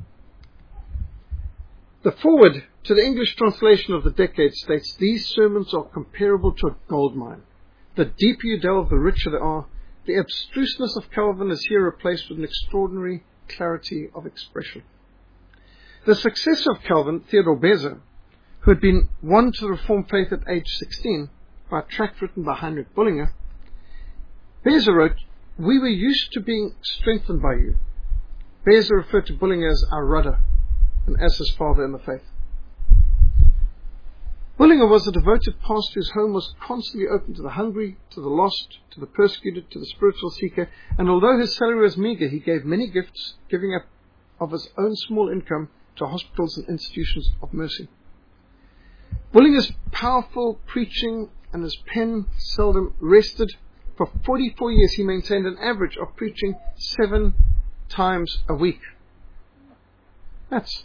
The foreword to the English translation of the Decade states, these sermons are comparable to a gold mine. The deeper you delve, the richer they are. The abstruseness of Calvin is here replaced with an extraordinary clarity of expression. The successor of Calvin, Theodore Beza, who had been won to the Reformed faith at age 16 by a tract written by Heinrich Bullinger, Beza wrote, we were used to being strengthened by you. Beza referred to Bullinger as our rudder and as his father in the faith. Bullinger was a devoted pastor whose home was constantly open to the hungry, to the lost, to the persecuted, to the spiritual seeker, and although his salary was meager, he gave many gifts, giving up of his own small income to hospitals and institutions of mercy. Bullinger's powerful preaching and his pen seldom rested. For 44 years he maintained an average of preaching 7 times a week. That's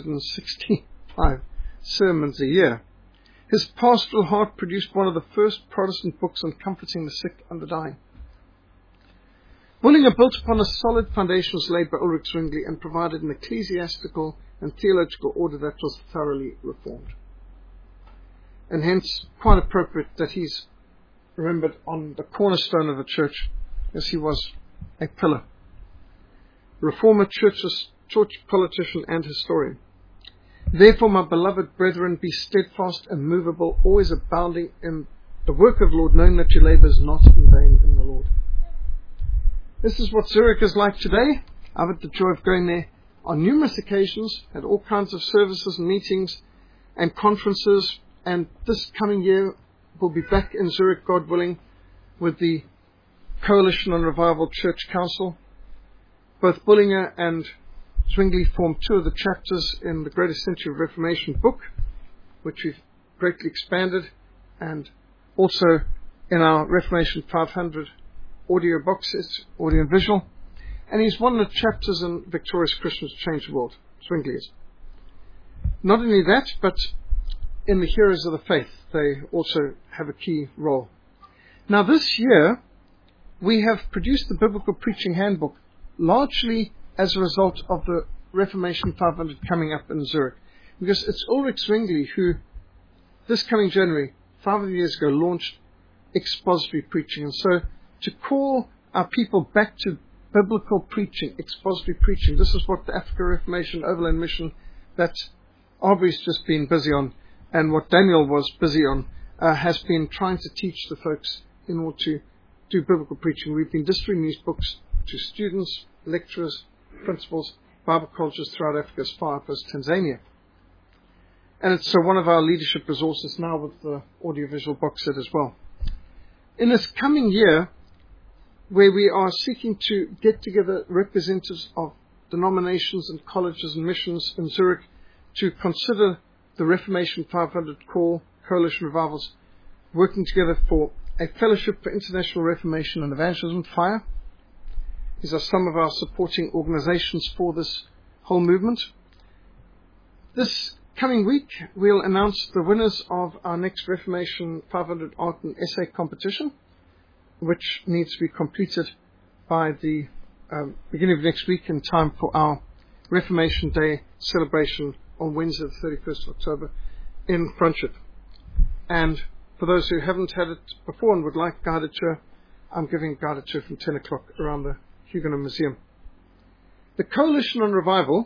365 sermons a year. His pastoral heart produced one of the first Protestant books on comforting the sick and the dying. Bullinger built upon a solid foundation was laid by Ulrich Zwingli and provided an ecclesiastical and theological order that was thoroughly reformed. And hence, quite appropriate that he's remembered on the cornerstone of the church as he was a pillar. Reformer, church politician and historian. Therefore, my beloved brethren, be steadfast and movable, always abounding in the work of the Lord, knowing that your labour is not in vain in the Lord. This is what Zurich is like today. I've had the joy of going there on numerous occasions, had all kinds of services and meetings and conferences, and this coming year we'll be back in Zurich, God willing, with the Coalition on Revival Church Council. Both Bullinger and Zwingli formed 2 of the chapters in the Greatest Century of Reformation book, which we've greatly expanded, and also in our Reformation 500 audio boxes, audio and visual. And he's one of the chapters in Victorious Christians Change the World, Zwingli is. Not only that, but in the Heroes of the Faith, they also have a key role. Now this year, we have produced the Biblical Preaching Handbook, largely as a result of the Reformation 500 coming up in Zurich. Because it's Ulrich Zwingli who, this coming January, 5 years ago, launched expository preaching. And so to call our people back to biblical preaching, expository preaching, this is what the Africa Reformation Overland Mission that Aubrey's just been busy on, and what Daniel was busy on, has been trying to teach the folks in order to do biblical preaching. We've been distributing these books to students, lecturers, principals, Bible colleges throughout Africa as far up as Tanzania. And it's one of our leadership resources now with the audiovisual box set as well. In this coming year, where we are seeking to get together representatives of denominations and colleges and missions in Zurich to consider the Reformation 500 call, coalition revivals, working together for a Fellowship for International Reformation and Evangelism, FIRE. These are some of our supporting organizations for this whole movement. This coming week, we'll announce the winners of our next Reformation 500 art and essay competition, which needs to be completed by the beginning of next week in time for our Reformation Day celebration on Wednesday, the 31st of October in Franschhoek. And for those who haven't had it before and would like guided tour, I'm giving guided tour from 10 o'clock around the Huguenot Museum. The Coalition on Revival,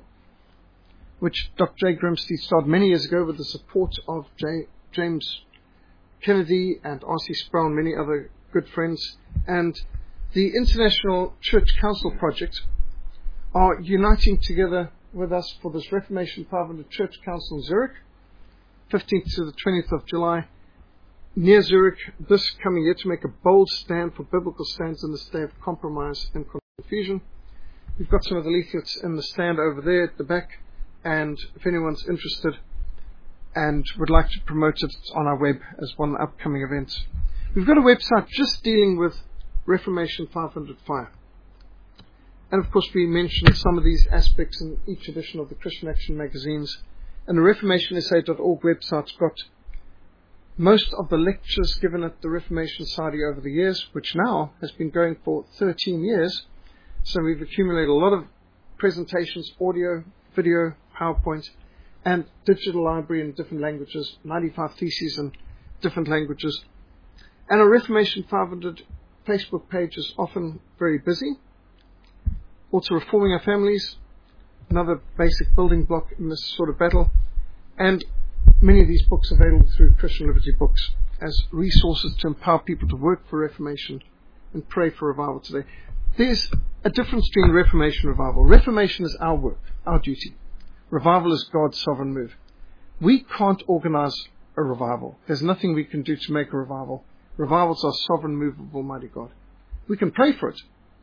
which Dr. J. Grimstead started many years ago with the support of James Kennedy and R.C. Sproul and many other good friends, and the International Church Council Project, are uniting together with us for this Reformation 500 Church Council in Zurich, 15th to the 20th of July, near Zurich, this coming year, to make a bold stand for biblical stands in this day of compromise and confusion. We've got some of the leaflets in the stand over there at the back, and if anyone's interested and would like to promote it, it's on our web as one of the upcoming events. We've got a website just dealing with Reformation 500 Fire. And of course we mentioned some of these aspects in each edition of the Christian Action magazines. And the ReformationSA.org website's got most of the lectures given at the Reformation Society over the years, which now has been going for 13 years. So we've accumulated a lot of presentations, audio, video, PowerPoint, and digital library in different languages, 95 theses in different languages. And our Reformation 500 Facebook page is often very busy. Also Reforming Our Families, another basic building block in this sort of battle. And many of these books available through Christian Liberty Books as resources to empower people to work for Reformation and pray for revival today. There's a difference between Reformation and revival. Reformation is our work, our duty. Revival is God's sovereign move. We can't organize a revival. There's nothing we can do to make a revival. Revivals are sovereign move of Almighty God. We can pray for it.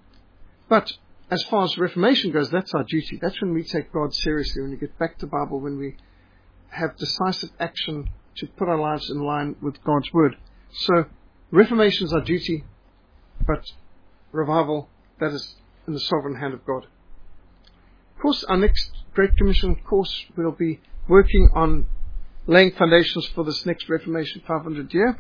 But as far as Reformation goes, that's our duty. That's when we take God seriously, when we get back to the Bible, when we have decisive action to put our lives in line with God's Word. So Reformation is our duty, but revival, that is in the sovereign hand of God. Of course, our next Great Commission course, we'll be working on laying foundations for this next Reformation 500 year.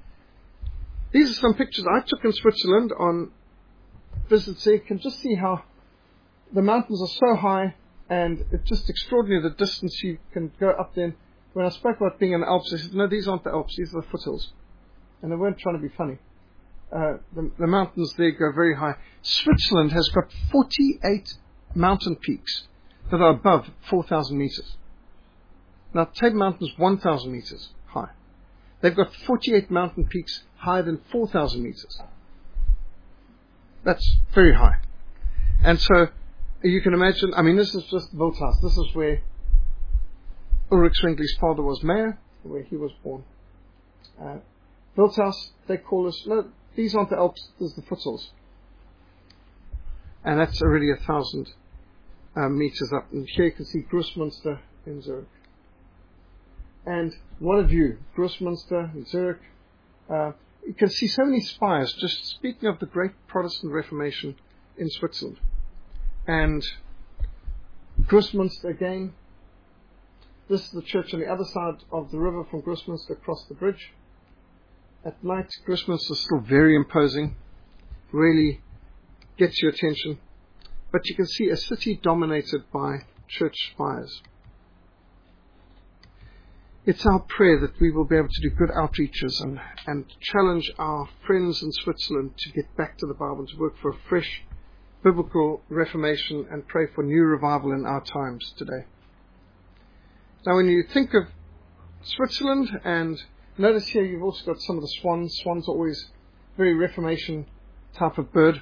These are some pictures I took in Switzerland on visits there. You can just see how the mountains are so high, and it's just extraordinary the distance you can go up there. When I spoke about being in the Alps, they said, no, these aren't the Alps, these are the foothills. And they weren't trying to be funny. The mountains there go very high. Switzerland has got 48 mountain peaks that are above 4,000 meters. Now, Table Mountain is 1,000 meters high. They've got 48 mountain peaks higher than 4,000 meters. That's very high. And so, you can imagine, I mean, this is just Wildhaus. This is where Ulrich Zwingli's father was mayor, where he was born. Wildhaus, they call us, no, these aren't the Alps, this is the foothills. And that's already 1,000 meters up. And here you can see Grossmünster in Zurich. And what a view. Grossmünster in Zurich. You can see so many spires, just speaking of the great Protestant Reformation in Switzerland. And Grossmünster again. This is the church on the other side of the river from Grossmünster across the bridge. At night, Grossmünster is still very imposing. Really gets your attention. But you can see a city dominated by church spires. It's our prayer that we will be able to do good outreaches and challenge our friends in Switzerland to get back to the Bible and to work for a fresh biblical reformation and pray for new revival in our times today. Now, when you think of Switzerland, and notice here you've also got some of the swans. Swans are always very Reformation type of bird,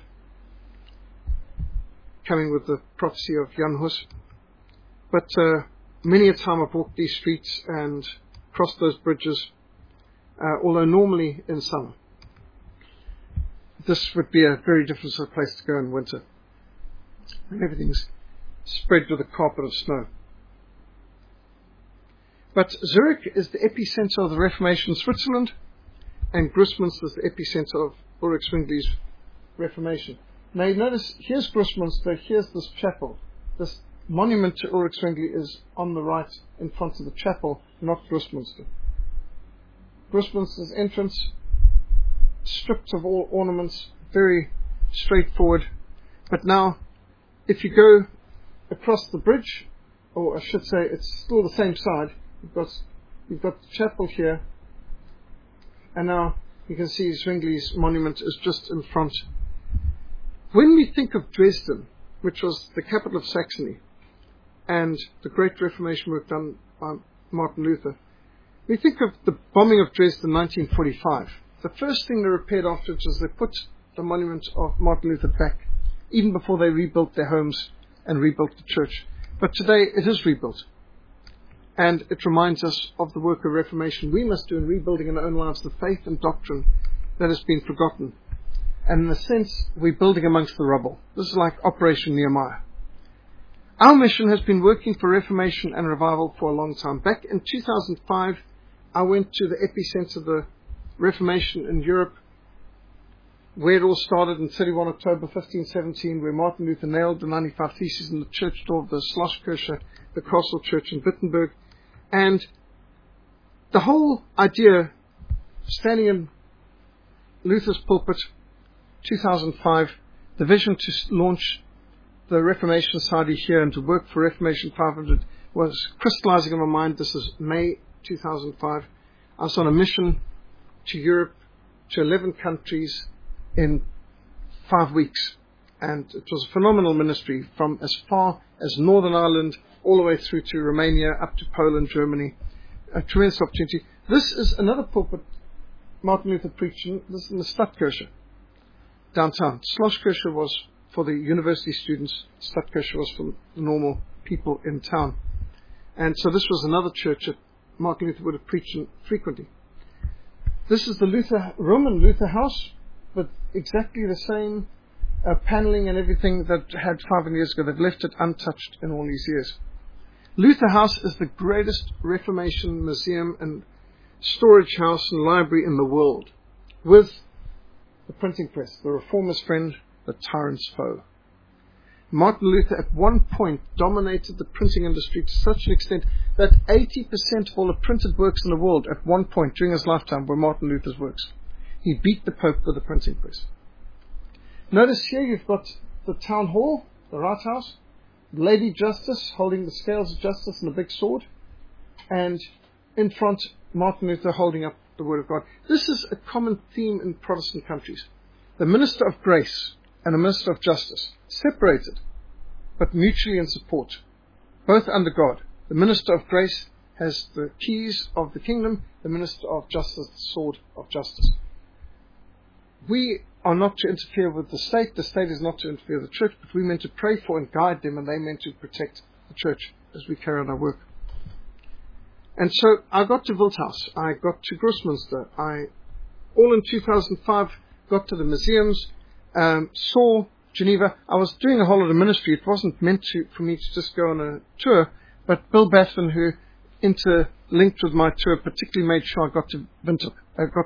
coming with the prophecy of Jan Hus. But many a time I've walked these streets and crossed those bridges, although normally in summer. this would be a very different sort of place to go in winter. And everything's spread with a carpet of snow. But Zurich is the epicenter of the Reformation in Switzerland, and Grossmünster is the epicenter of Ulrich Zwingli's Reformation. Now you notice, here's Grossmünster, here's this chapel. This monument to Ulrich Zwingli is on the right in front of the chapel, not Grossmünster. Grossmünster's entrance, stripped of all ornaments, very straightforward. But now, if you go across the bridge, or I should say it's still the same side, you've got the chapel here, and now you can see Zwingli's monument is just in front. When we think of Dresden, which was the capital of Saxony, and the great Reformation work done by Martin Luther, we think of the bombing of Dresden in 1945. The first thing they repaired afterwards was they put the monument of Martin Luther back, even before they rebuilt their homes and rebuilt the church. But today it is rebuilt. And it reminds us of the work of Reformation we must do in rebuilding in our own lives the faith and doctrine that has been forgotten. And in a sense, we're building amongst the rubble. This is like Operation Nehemiah. Our mission has been working for Reformation and revival for a long time. Back in 2005, I went to the epicenter of the Reformation in Europe, where it all started in 31 October 1517, where Martin Luther nailed the 95 Theses in the church door of the Schlosskirche, the Castle Church in Wittenberg. And the whole idea, standing in Luther's pulpit, 2005, the vision to launch the Reformation Society here and to work for Reformation 500 was crystallizing in my mind. This is May 2005. I was on a mission to Europe, to 11 countries in 5 weeks. And it was a phenomenal ministry from as far as Northern Ireland all the way through to Romania, up to Poland, Germany. A tremendous opportunity. This is another pulpit Martin Luther preaching. This is in the Stadtkirche, downtown. Schlosskirche was for the university students. Stadtkirche was for the normal people in town. And so this was another church that Martin Luther would have preached in frequently. This is the Luther room and Luther house, but exactly the same paneling and everything that had 500 years ago. They've left it untouched in all these years. Luther House is the greatest Reformation museum and storage house and library in the world, with the printing press, the reformer's friend, the tyrant's foe. Martin Luther at one point dominated the printing industry to such an extent that 80% of all the printed works in the world at one point during his lifetime were Martin Luther's works. He beat the Pope with the printing press. Notice here you've got the town hall, the Rathaus, Lady Justice holding the scales of justice and a big sword, and in front Martin Luther holding up the Word of God. This is a common theme in Protestant countries. The minister of grace and the minister of justice, separated, but mutually in support, both under God. The minister of grace has the keys of the kingdom, the minister of justice, the sword of justice. We are not to interfere with the state is not to interfere with the church, but we're meant to pray for and guide them, and they're meant to protect the church as we carry on our work. And so I got to Wildhaus, I got to Grossmünster, all in 2005, got to the museums, saw Geneva. I was doing a whole lot of ministry. It wasn't meant for me to just go on a tour, but Bill Bathman, who interlinked with my tour, particularly made sure I got to Windhoek. I got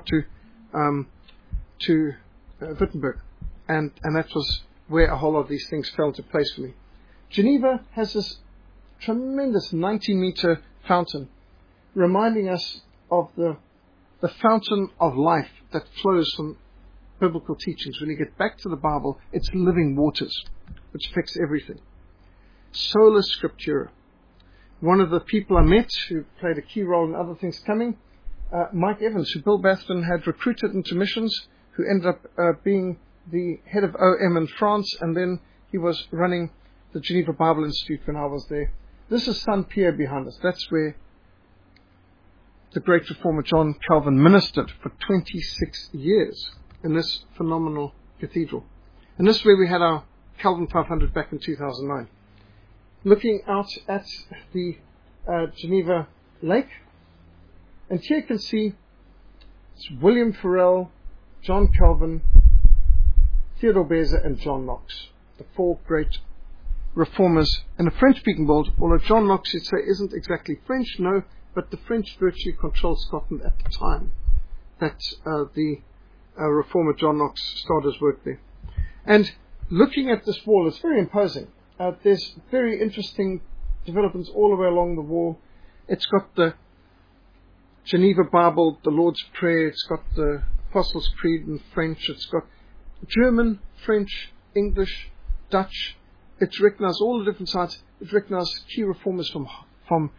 to Wittenberg, and that was where a whole lot of these things fell into place for me. Geneva has this tremendous 90-meter fountain, reminding us of the fountain of life that flows from biblical teachings. When you get back to the Bible, it's living waters, which fix everything. Sola Scriptura. One of the people I met who played a key role in other things coming, Mike Evans, who Bill Bathman had recruited into missions, who ended up being the head of OM in France, and then he was running the Geneva Bible Institute when I was there. This is Saint-Pierre behind us. That's where the great reformer John Calvin ministered for 26 years in this phenomenal cathedral. And this is where we had our Calvin 500 back in 2009. Looking out at the Geneva Lake, and here you can see it's William Farel, John Calvin, Theodore Beza, and John Knox, the four great reformers in the French-speaking world, although John Knox, you'd say, isn't exactly French, no, but the French virtually controlled Scotland at the time that the reformer John Knox started his work there. And looking at this wall, it's very imposing. There's very interesting developments all the way along the wall. It's got the Geneva Bible, the Lord's Prayer, it's got the Apostles' Creed in French, it's got German, French, English, Dutch. It's recognized all the different sites. It's recognized key reformers from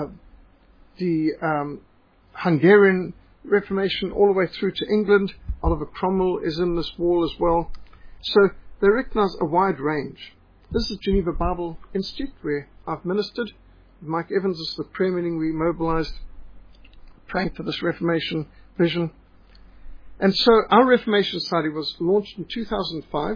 the Hungarian Reformation all the way through to England. Oliver Cromwell is in this wall as well. So they recognize a wide range. This is Geneva Bible Institute, where I've ministered. Mike Evans is the prayer meeting we mobilized, praying for this Reformation vision. And so our Reformation Society was launched in 2005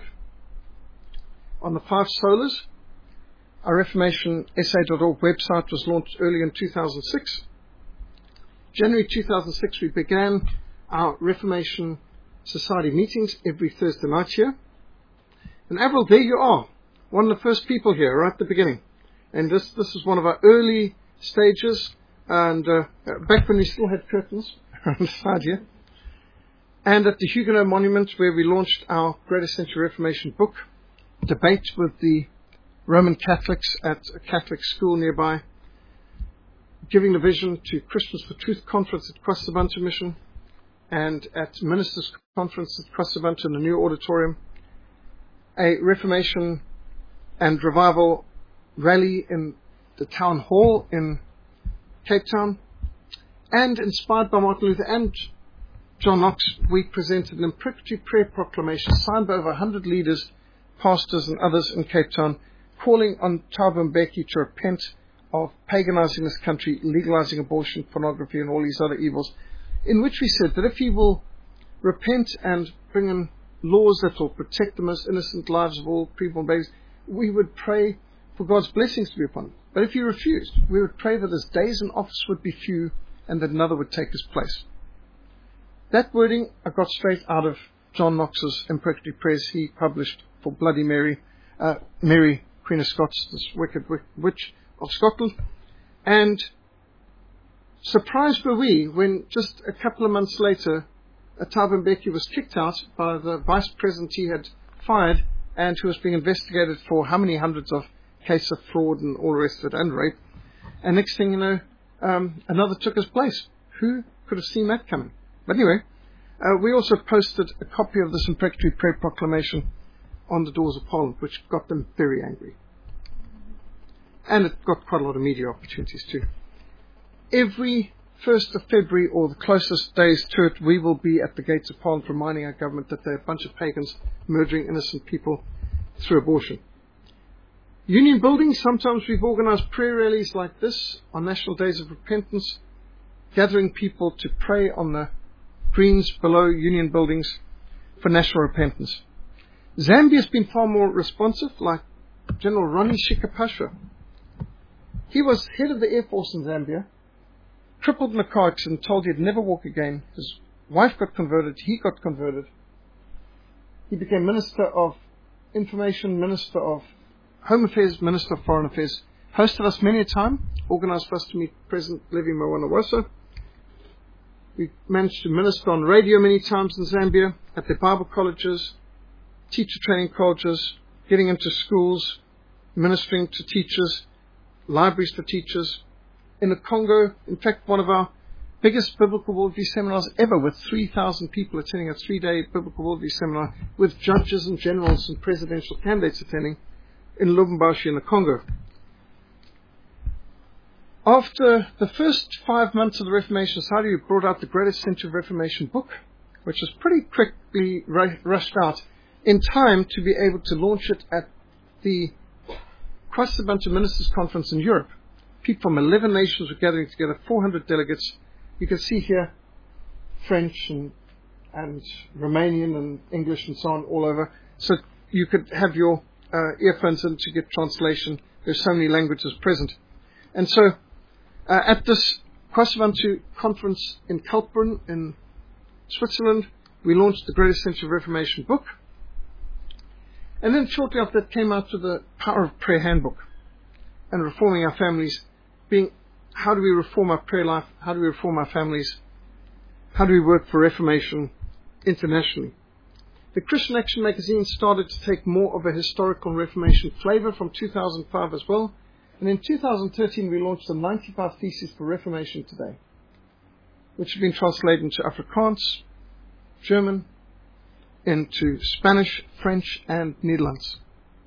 on the 5 solas. Our ReformationSA.org website was launched early in 2006. January 2006, we began our Reformation Society meetings every Thursday night here. And Avril, there you are, one of the first people here, right at the beginning. And this is one of our early stages, and back when we still had curtains on the side here. And at the Huguenot Monument, where we launched our Greatest Century Reformation book, debate with the Roman Catholics at a Catholic school nearby, giving the vision to Christians for Truth conference at Kwasabuntu Mission, and at Ministers Conference at Kwasabuntu in the new auditorium, a Reformation and Revival rally in the town hall in Cape Town, and inspired by Martin Luther and John Knox, we presented an imprecatory prayer proclamation signed by over 100 leaders, pastors and others in Cape Town, calling on Thabo Mbeki to repent of paganizing this country, legalizing abortion, pornography and all these other evils, in which we said that if he will repent and bring in laws that will protect the most innocent lives of all preborn babies, we would pray for God's blessings to be upon him. But if he refused, we would pray that his days in office would be few and that another would take his place. That wording I got straight out of John Knox's imprecatory prayers he published for Bloody Mary, Mary, Queen of Scots, this wicked witch of Scotland. And surprised were we when just a couple of months later, Thabo Mbeki was kicked out by the vice president he had fired and who was being investigated for how many hundreds of cases of fraud and all the rest of it, and rape. And next thing you know, another took his place. Who could have seen that coming? But anyway, we also posted a copy of this imprecatory prayer proclamation on the doors of Parliament, which got them very angry. And it got quite a lot of media opportunities too. Every 1st of February, or the closest days to it, we will be at the gates of Parliament reminding our government that they're a bunch of pagans murdering innocent people through abortion. Union buildings, sometimes we've organized prayer rallies like this on National Days of Repentance, gathering people to pray on the greens below Union buildings for national repentance. Zambia has been far more responsive, like General Ronnie Shikapasha. He was head of the Air Force in Zambia, crippled in a car accident, told he'd never walk again. His wife got converted, he got converted. He became Minister of Information, Minister of Home Affairs, Minister of Foreign Affairs, hosted us many a time, organized for us to meet President Levi Mwanawasa. We managed to minister on radio many times in Zambia, at their Bible colleges, teacher training colleges, getting into schools, ministering to teachers, libraries for teachers. In the Congo, in fact, one of our biggest biblical worldview seminars ever, with 3,000 people attending a 3-day biblical worldview seminar, with judges and generals and presidential candidates attending, in Lubumbashi in the Congo. After the first 5 months of the Reformation Society, we brought out the Greatest Century Reformation book, which was pretty quickly rushed out in time to be able to launch it at the Kwasabuntu Ministers Conference in Europe. People from 11 nations were gathering together, 400 delegates. You can see here French and Romanian and English and so on all over. So you could have your earphones in to get translation. There's so many languages present. And so at this Kwasabuntu conference in Kalkbrunn in Switzerland, we launched the Greatest Century Reformation book. And then shortly after that came out with the Power of Prayer Handbook and Reforming Our Families, being how do we reform our prayer life, how do we reform our families, how do we work for Reformation internationally. The Christian Action magazine started to take more of a historical Reformation flavor from 2005 as well. And in 2013 we launched the 95 Theses for Reformation Today, which have been translated into Afrikaans, German, into Spanish, French, and Netherlands.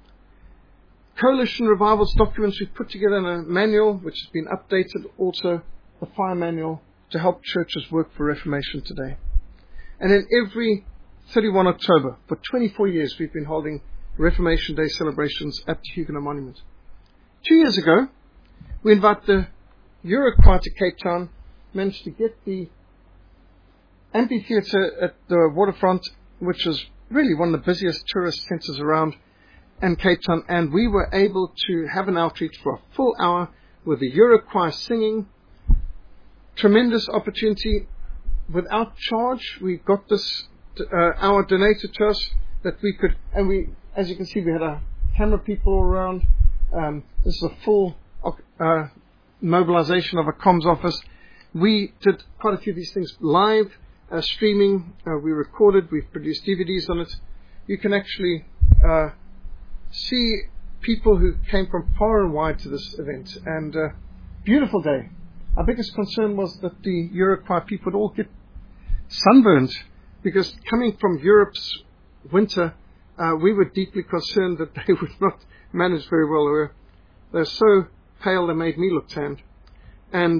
Coalition Revival's documents we've put together in a manual, which has been updated, also the Fire Manual, to help churches work for Reformation Today. And in every 31 October, for 24 years, we've been holding Reformation Day celebrations at the Huguenot Monument. 2 years ago, we invited the Eurochoir to Cape Town, managed to get the amphitheatre at the waterfront, which was really one of the busiest tourist centres around in Cape Town, and we were able to have an outreach for a full hour with the Eurochoir singing. Tremendous opportunity. Without charge, we got this hour donated to us that we could, and we, as you can see, we had our camera people all around. This is a full mobilization of a comms office. We did quite a few of these things live, streaming. We recorded, we've produced DVDs on it. You can actually see people who came from far and wide to this event. And beautiful day. Our biggest concern was that the Eurochoir people would all get sunburned, because coming from Europe's winter, we were deeply concerned that they would not manage very well. They're so pale they made me look tanned. And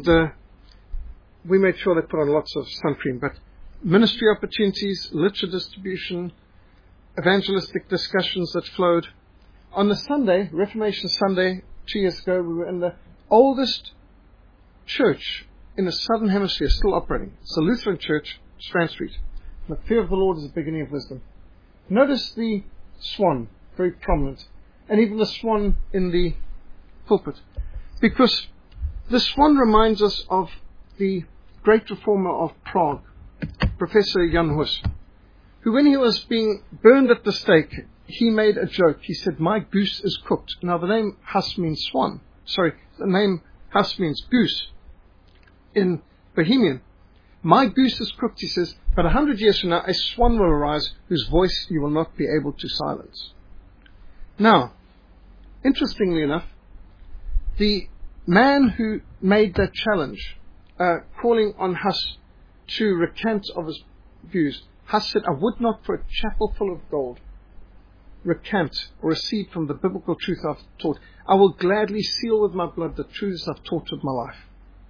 we made sure they put on lots of sun cream. But ministry opportunities, literature distribution, evangelistic discussions that flowed. On the Sunday, Reformation Sunday, 2 years ago, we were in the oldest church in the Southern Hemisphere still operating. It's a Lutheran church, Strand Street. The fear of the Lord is the beginning of wisdom. Notice the swan, very prominent, and even the swan in the pulpit, because the swan reminds us of the great reformer of Prague, Professor Jan Hus, who, when he was being burned at the stake, he made a joke. He said, "My goose is cooked." Now, the name Hus means swan. The name Hus means goose in Bohemian. "My goose is cooked," he says, "but 100 years from now, a swan will arise whose voice you will not be able to silence." Now, interestingly enough, the man who made that challenge, calling on Hus to recant of his views, Hus said, "I would not for a chapel full of gold recant or recede from the biblical truth I've taught. I will gladly seal with my blood the truths I've taught with my life."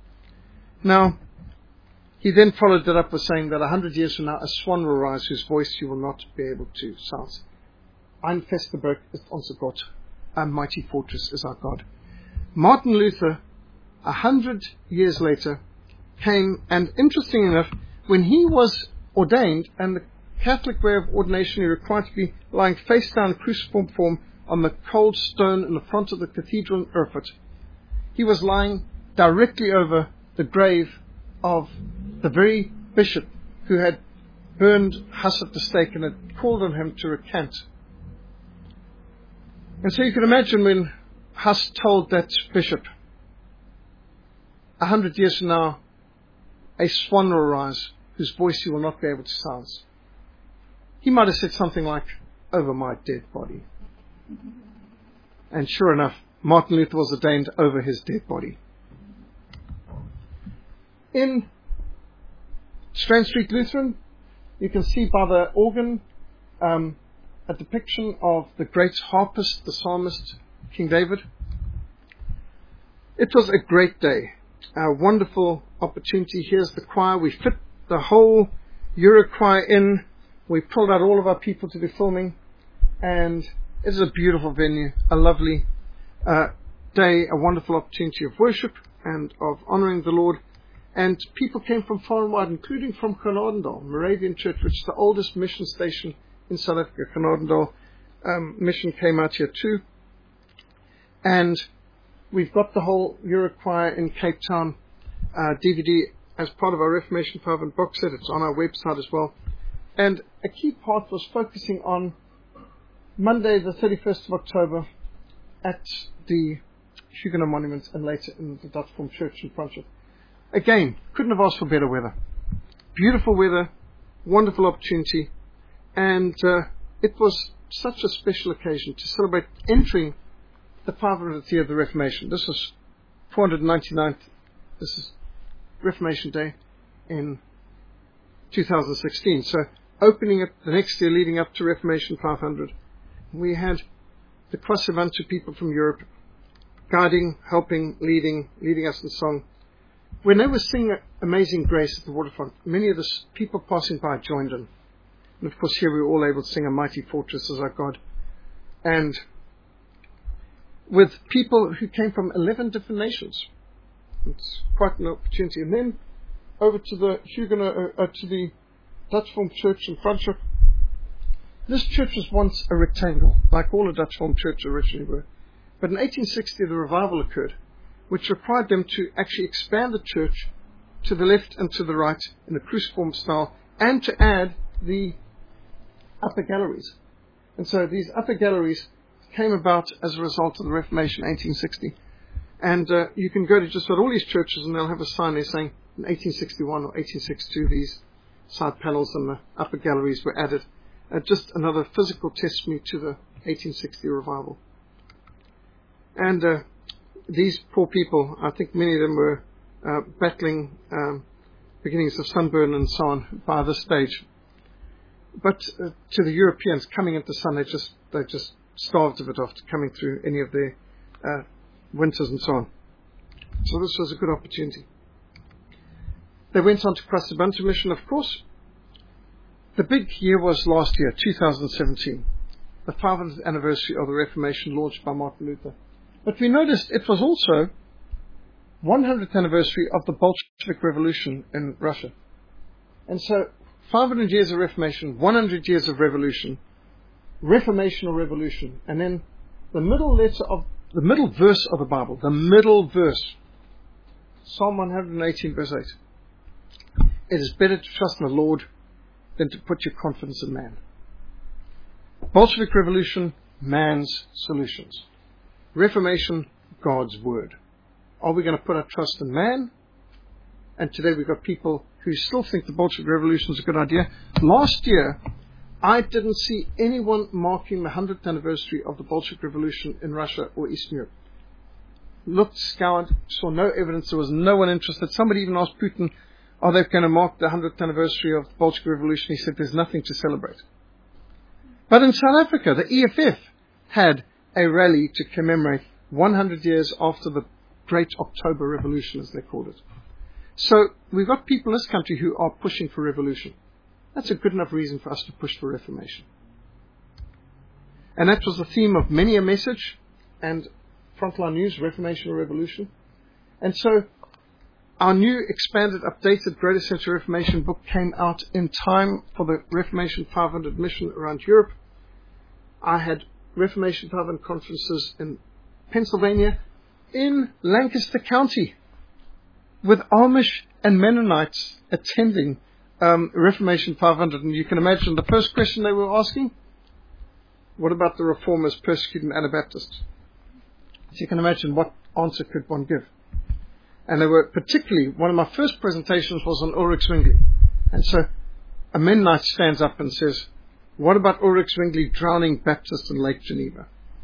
Now, he then followed it up with saying that 100 years from now, a swan will rise whose voice you will not be able to silence. Ein fester Berg ist unser Gott. A mighty fortress is our God. Martin Luther, 100 years later, came, and interestingly enough, when he was ordained, and the Catholic way of ordination, he required to be lying face down in cruciform form on the cold stone in the front of the cathedral in Erfurt. He was lying directly over the grave of the very bishop who had burned Hus at the stake and had called on him to recant. And so you can imagine when Hus told that bishop, 100 years from now, a swan will arise whose voice you will not be able to silence. He might have said something like, "Over my dead body." And sure enough, Martin Luther was ordained over his dead body. In Strand Street Lutheran, you can see by the organ a depiction of the great harpist, the psalmist, King David. It was a great day, a wonderful opportunity. Here's the choir. We fit the whole Eurochoir in. We pulled out all of our people to be filming, and it is a beautiful venue, a lovely day, a wonderful opportunity of worship and of honoring the Lord. And people came from far and wide, including from Canardendal, Moravian Church, which is the oldest mission station in South Africa. Canardendal mission came out here too. And we've got the whole Eurochoir in Cape Town DVD as part of our Reformation 5 box set. It's on our website as well. And a key part was focusing on Monday, the 31st of October, at the Huguenot Monument and later in the Dutch Form Church in Franschhoek. Again, couldn't have asked for better weather. Beautiful weather, wonderful opportunity, and it was such a special occasion to celebrate entering the 500th year of the Reformation. This was 499th. This is Reformation Day in 2016. So opening up the next year leading up to Reformation 500, we had the Cross-Evantu people from Europe guiding, helping, leading us in song. When they were singing Amazing Grace at the waterfront, many of the people passing by joined in. And of course here we were all able to sing A Mighty Fortress is Our God. And with people who came from 11 different nations. It's quite an opportunity. And then over to the Huguenot, to the Dutch Form Church in Franschhoek. This church was once a rectangle, like all the Dutch Form Church originally were. But in 1860 the revival occurred, which required them to actually expand the church to the left and to the right in a cruciform style, and to add the upper galleries. And so these upper galleries came about as a result of the Reformation in 1860. And you can go to just about all these churches and they'll have a sign there saying in 1861 or 1862 these side panels and the upper galleries were added. Just another physical testimony to the 1860 revival. And these poor people, I think many of them were battling beginnings of sunburn and so on by this stage. But to the Europeans coming into the sun, they just starved of it after coming through any of their winters and so on. So this was a good opportunity. They went on to Cross-Evantu mission, of course. The big year was last year, 2017, the 500th anniversary of the Reformation launched by Martin Luther. But we noticed it was also 100th anniversary of the Bolshevik Revolution in Russia. And so 500 years of Reformation, 100 years of revolution, Reformational revolution, and then the middle verse of the Bible, the middle verse, Psalm 118 verse 8. It is better to trust in the Lord than to put your confidence in man. Bolshevik revolution, man's solutions. Reformation, God's word. Are we going to put our trust in man? And today we've got people who still think the Bolshevik revolution is a good idea. Last year, I didn't see anyone marking the 100th anniversary of the Bolshevik revolution in Russia or Eastern Europe. Looked, scoured, saw no evidence. There was no one interested. Somebody even asked Putin, are they going to mark the 100th anniversary of the Bolshevik revolution? He said there's nothing to celebrate. But in South Africa, the EFF had a rally to commemorate 100 years after the Great October Revolution, as they called it. So we've got people in this country who are pushing for revolution. That's a good enough reason for us to push for reformation. And that was the theme of many a message and Frontline News, Reformation or Revolution. And so our new, expanded, updated Greater Century Reformation book came out in time for the Reformation 500 mission around Europe. I had Reformation 500 conferences in Pennsylvania, in Lancaster County, with Amish and Mennonites attending Reformation 500. And you can imagine the first question they were asking, what about the reformers persecuting Anabaptists? So you can imagine what answer could one give. And they were particularly, one of my first presentations was on Ulrich Zwingli. And so a Mennonite stands up and says, what about Ulrich Zwingli drowning Baptists in Lake Geneva?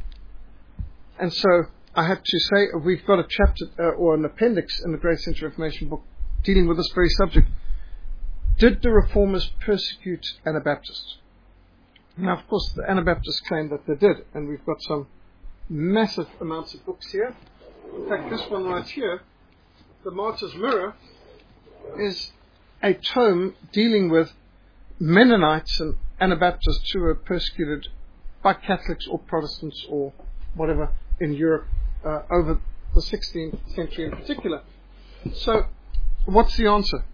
And so I had to say, we've got a chapter or an appendix in the Great Century Reformation book dealing with this very subject. Did the reformers persecute Anabaptists? Now, of course, the Anabaptists claim that they did, and we've got some massive amounts of books here. In fact, this one right here, The Martyr's Mirror, is a tome dealing with Mennonites and Anabaptists who were persecuted by Catholics or Protestants or whatever in Europe over the 16th century in particular. So, what's the answer?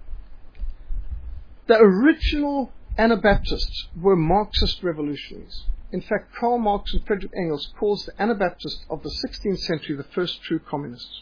The original Anabaptists were Marxist revolutionaries. In fact, Karl Marx and Friedrich Engels calls the Anabaptists of the 16th century the first true communists.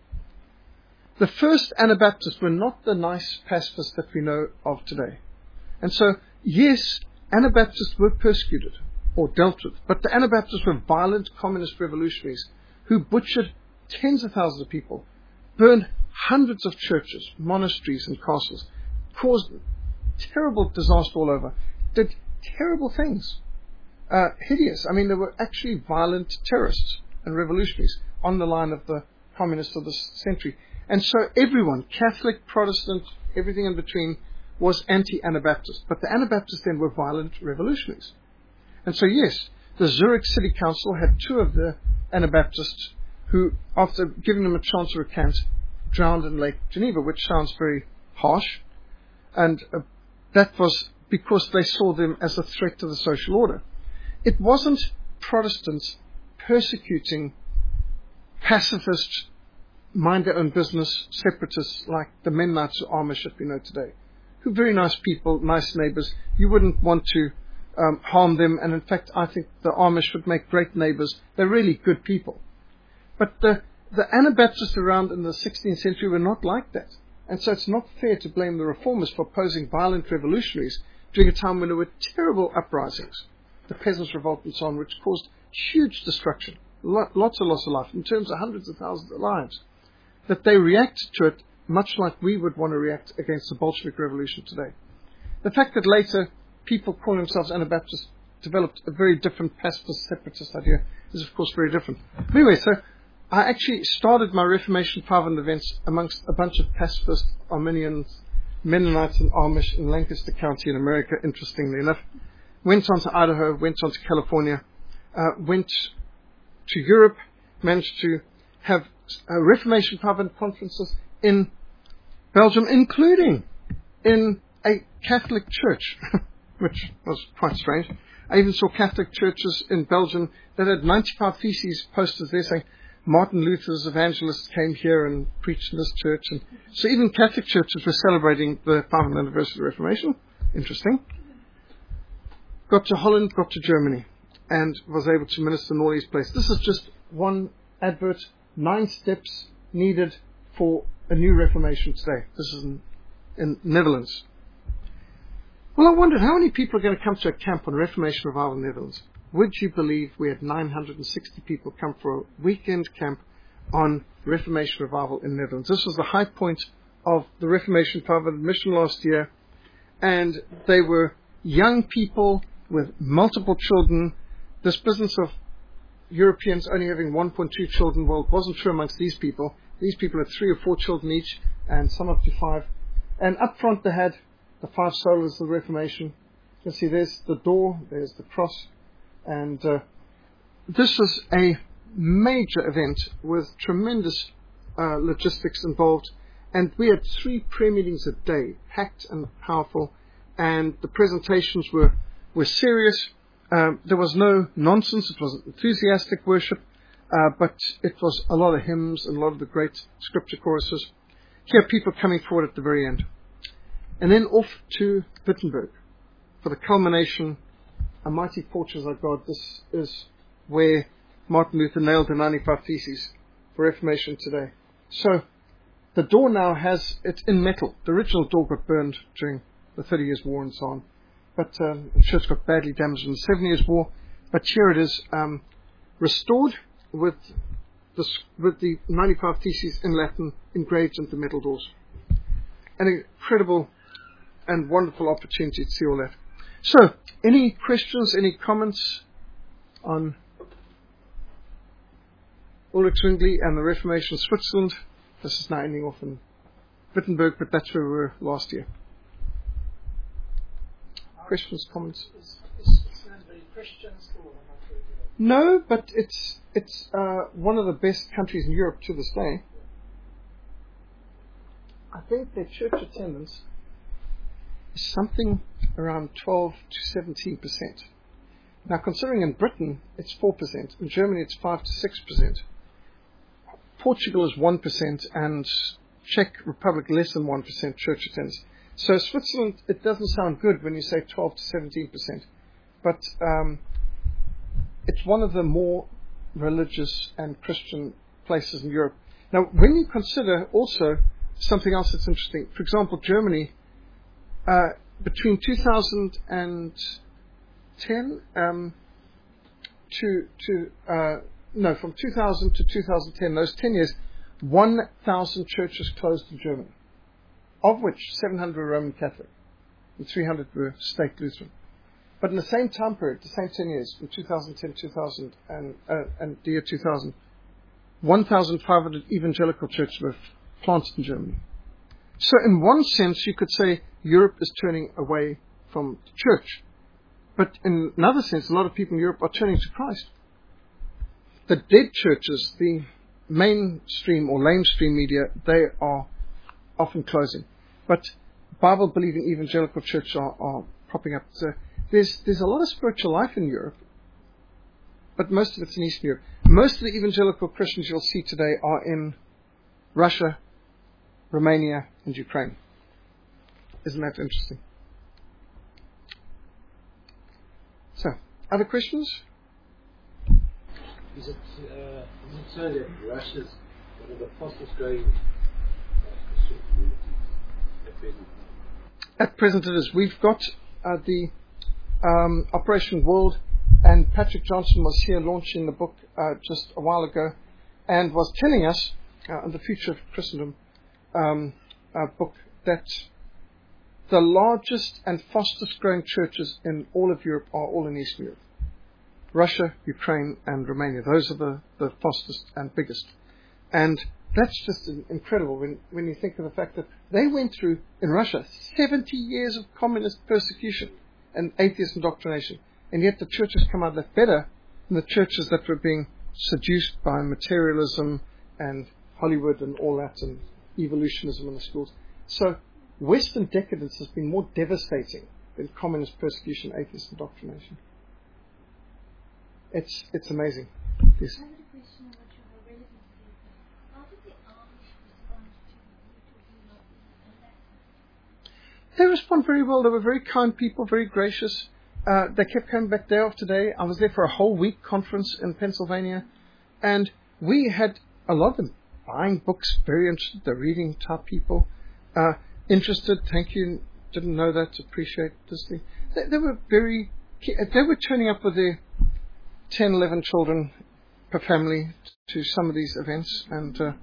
The first Anabaptists were not the nice pacifists that we know of today. And so, yes, Anabaptists were persecuted. or dealt with. But the Anabaptists were violent communist revolutionaries who butchered tens of thousands of people, burned hundreds of churches, monasteries, and castles, caused terrible disaster all over, did terrible things. Hideous. I mean, they were actually violent terrorists and revolutionaries on the line of the communists of this century. And so everyone, Catholic, Protestant, everything in between, was anti-Anabaptist. But the Anabaptists then were violent revolutionaries. And so, yes, the Zurich City Council had two of the Anabaptists who, after giving them a chance to recant, drowned in Lake Geneva, which sounds very harsh. And that was because they saw them as a threat to the social order. It wasn't Protestants persecuting pacifists, mind their own business separatists like the Mennonites or Amish that we know today, who are very nice people, nice neighbors. You wouldn't want to harm them, and in fact I think the Amish would make great neighbors. They're really good people. But the Anabaptists around in the 16th century were not like that. And so it's not fair to blame the Reformers for opposing violent revolutionaries during a time when there were terrible uprisings, the Peasants' Revolt and so on, which caused huge destruction, lots of loss of life, in terms of hundreds of thousands of lives, that they reacted to it much like we would want to react against the Bolshevik Revolution today. The fact that later people calling themselves Anabaptists developed a very different pacifist, separatist idea is, of course, very different. But anyway, so I actually started my Reformation 500 events amongst a bunch of pacifist Arminians, Mennonites and Amish in Lancaster County in America, interestingly enough. Went on to Idaho, went on to California, went to Europe, managed to have Reformation 500 conferences in Belgium, including in a Catholic church, which was quite strange. I even saw Catholic churches in Belgium that had 95 Theses posters there saying, Martin Luther's evangelists came here and preached in this church. And so even Catholic churches were celebrating the 500th anniversary of the Reformation. Interesting. Got to Holland, got to Germany, and was able to minister in all these places. This is just one advert, 9 steps needed for a new Reformation today. This is in Netherlands. Well, I wondered how many people are going to come to a camp on Reformation Revival in the Netherlands. Would you believe we had 960 people come for a weekend camp on Reformation Revival in the Netherlands? This was the high point of the Reformation 500 mission last year, and they were young people with multiple children. This business of Europeans only having 1.2 children, well, it wasn't true amongst these people. These people had 3 or 4 children each, and some up to 5. And up front they had the 5 solas of the Reformation. You can see there's the door, there's the cross, and this is a major event with tremendous logistics involved. And we had 3 prayer meetings a day, packed and powerful, and the presentations were serious. There was no nonsense. It was enthusiastic worship, but it was a lot of hymns and a lot of the great scripture choruses. Here, people coming forward at the very end. And then off to Wittenberg for the culmination, A Mighty Porches of God. This is where Martin Luther nailed the 95 Theses for Reformation today. So the door now it's in metal. The original door got burned during the 30 Years' War and so on. But the church got badly damaged in the 7 Years' War. But here it is, restored with the 95 Theses in Latin engraved into metal doors. An incredible and wonderful opportunity to see all that. So, any questions, any comments on Ulrich Zwingli and the Reformation of Switzerland? This is now ending off in Wittenberg, but that's where we were last year. Questions, comments? Is Switzerland very Christian school or not really? No, but it's one of the best countries in Europe to this day. I think their church attendance is something around 12 to 17%. Now, considering in Britain it's 4%, in Germany it's 5 to 6%. Portugal is 1%, and Czech Republic less than 1% church attendance. So Switzerland, it doesn't sound good when you say 12 to 17%, but it's one of the more religious and Christian places in Europe. Now, when you consider also something else that's interesting, for example, Germany, between 2010, from 2000 to 2010, those 10 years, 1,000 churches closed in Germany, of which 700 were Roman Catholic and 300 were state Lutheran. But in the same time period, the same 10 years, from 2010 and the year 2000, 1,500 evangelical churches were planted in Germany. So in one sense, you could say Europe is turning away from the church. But in another sense, a lot of people in Europe are turning to Christ. The dead churches, the mainstream or lamestream media, they are often closing. But Bible-believing evangelical churches are popping up. So there's a lot of spiritual life in Europe, but most of it's in Eastern Europe. Most of the evangelical Christians you'll see today are in Russia, Romania, and Ukraine. Isn't that interesting? So, other questions? Is it so that Russia's one of the fastest growing Christian communities at present? At present it is. We've got the Operation World, and Patrick Johnson was here launching the book just a while ago and was telling us in the Future of Christendom book that the largest and fastest growing churches in all of Europe are all in Eastern Europe. Russia, Ukraine, and Romania. Those are the fastest and biggest. And that's just incredible when you think of the fact that they went through, in Russia, 70 years of communist persecution and atheist indoctrination. And yet the churches come out that better than the churches that were being seduced by materialism and Hollywood and all that and evolutionism in the schools. So Western decadence has been more devastating than communist persecution, atheist indoctrination. It's amazing. Yes. I have a question about your relevance. How did the Amish respond to you not being elected? They respond very well. They were very kind people, very gracious. They kept coming back day after day. I was there for a whole week conference in Pennsylvania, and we had a lot of them buying books, very interested. They're reading type people. Interested, thank you, didn't know that, appreciate this thing. They were they were turning up with their 10, 11 children per family to some of these events, and so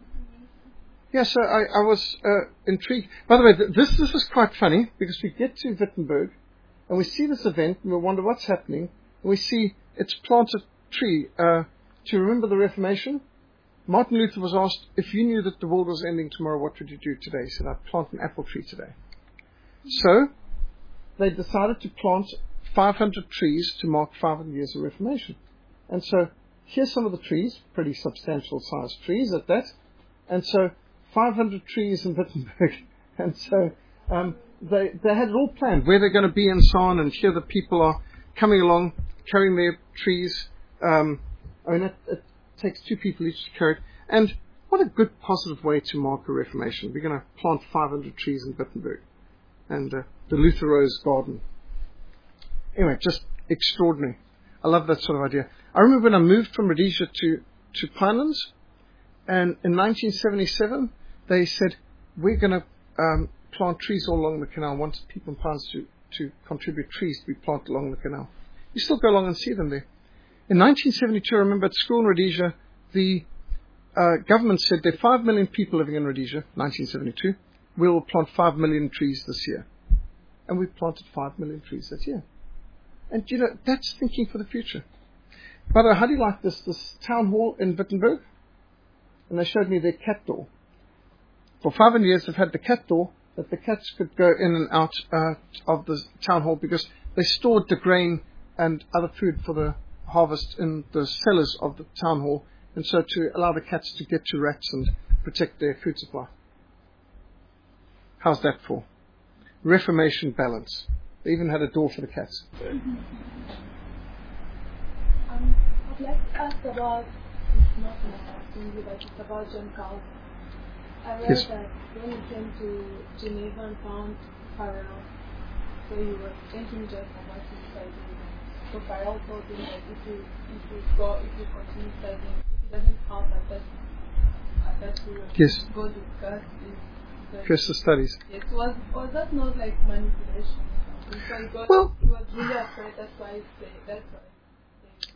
I was intrigued. By the way, this is quite funny, because we get to Wittenberg, and we see this event, and we wonder what's happening, and we see it's planted tree. To remember the Reformation, Martin Luther was asked, if you knew that the world was ending tomorrow, what would you do today? He said, I'd plant an apple tree today. So they decided to plant 500 trees to mark 500 years of Reformation. And so here's some of the trees, pretty substantial sized trees at that. And so 500 trees in Wittenberg. And so they had it all planned, where they're going to be and so on. And here the people are coming along, carrying their trees. It takes two people each to carry it. And what a good, positive way to mark a Reformation. We're going to plant 500 trees in Wittenberg. And the Luther Rose Garden. Anyway, just extraordinary. I love that sort of idea. I remember when I moved from Rhodesia to Pinelands, and in 1977, they said, we're going to plant trees all along the canal. Wanted people in Pinelands to contribute trees to be planted along the canal. You still go along and see them there. In 1972, I remember at school in Rhodesia, the government said there are 5 million people living in Rhodesia, 1972. We will plant 5 million trees this year. And we planted 5 million trees that year. And, that's thinking for the future. By the way, how do you like this town hall in Wittenberg? And they showed me their cat door. For 500 years, they've had the cat door that the cats could go in and out of the town hall, because they stored the grain and other food for the harvest in the cellars of the town hall, and so to allow the cats to get to rats and protect their food supply. How's that for Reformation balance? They even had a door for the cats. I'd like to ask about, it's not assembly, but it's about John Calvin. I read that when he came to Geneva and found Farel, so he was thinking just about his studying. So Farel told him that if you continue studying, if it doesn't help, I bet you will go discuss this. Christian studies. Yes, was that not like manipulation? Because he was really afraid, that's why he said, that's why.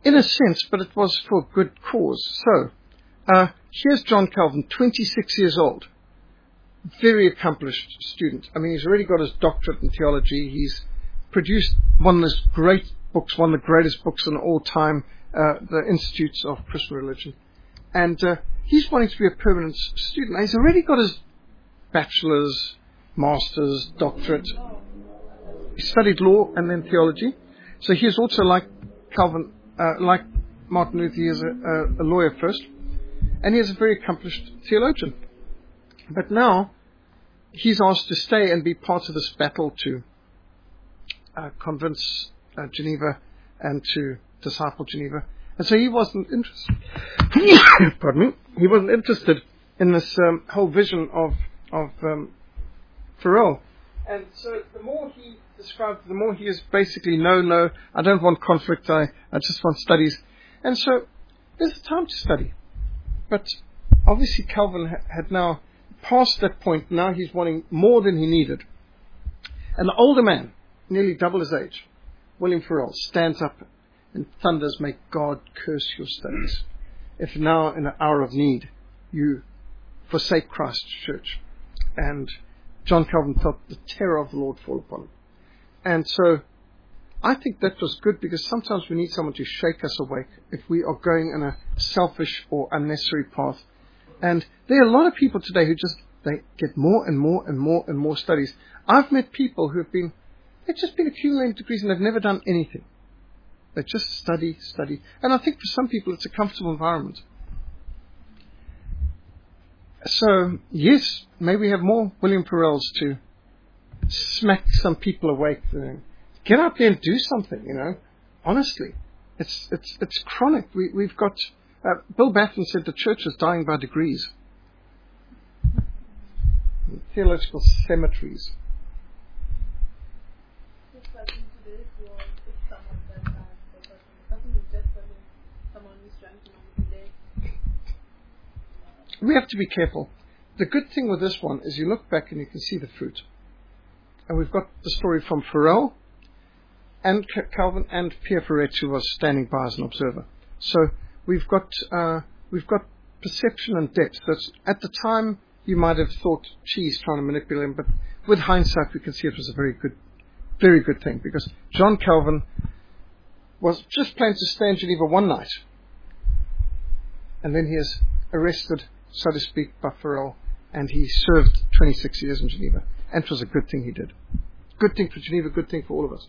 in a sense, but it was for a good cause. So, here's John Calvin, 26 years old. Very accomplished student. I mean, he's already got his doctorate in theology. He's produced one of those great books, one of the greatest books in all time, the Institutes of Christian Religion. And he's wanting to be a permanent student. Now, he's already got his bachelor's, master's, doctorate. He studied law and then theology. So he is also like Calvin, like Martin Luther, he is a lawyer first. And he is a very accomplished theologian. But now, he's asked to stay and be part of this battle to convince Geneva and to disciple Geneva. And so he wasn't interested. Pardon me. He wasn't interested in this whole vision of Farel. And so the more he described, the more he is basically, no, I don't want conflict, I just want studies. And so there's time to study. But obviously Calvin had now passed that point. Now he's wanting more than he needed. And the older man, nearly double his age, William Farel, stands up and thunders, "May God curse your studies, if now in an hour of need you forsake Christ's church." And John Calvin felt the terror of the Lord fall upon him. And so I think that was good, because sometimes we need someone to shake us awake if we are going in a selfish or unnecessary path. And there are a lot of people today who they get more and more and more and more studies. I've met people who they've just been accumulating degrees and they've never done anything. They just study. And I think for some people it's a comfortable environment. So, yes, maybe we have more William Farrells to smack some people awake. Get out there and do something, Honestly. It's chronic. We've got, Bill Batten said the church is dying by degrees. Theological cemeteries. This question today was if someone does that, the person is just someone who's trying to manipulate. We have to be careful. The good thing with this one is you look back and you can see the fruit. And we've got the story from Farel and Calvin and Pierre Ferret, who was standing by as an observer. So we've got perception and depth. That's, at the time, you might have thought, he's trying to manipulate him, but with hindsight, we can see it was a very good thing, because John Calvin was just planning to stay in Geneva one night, and then he is arrested, so to speak, by Farel, and he served 26 years in Geneva, and it was a good thing he did. Good thing for Geneva, good thing for all of us.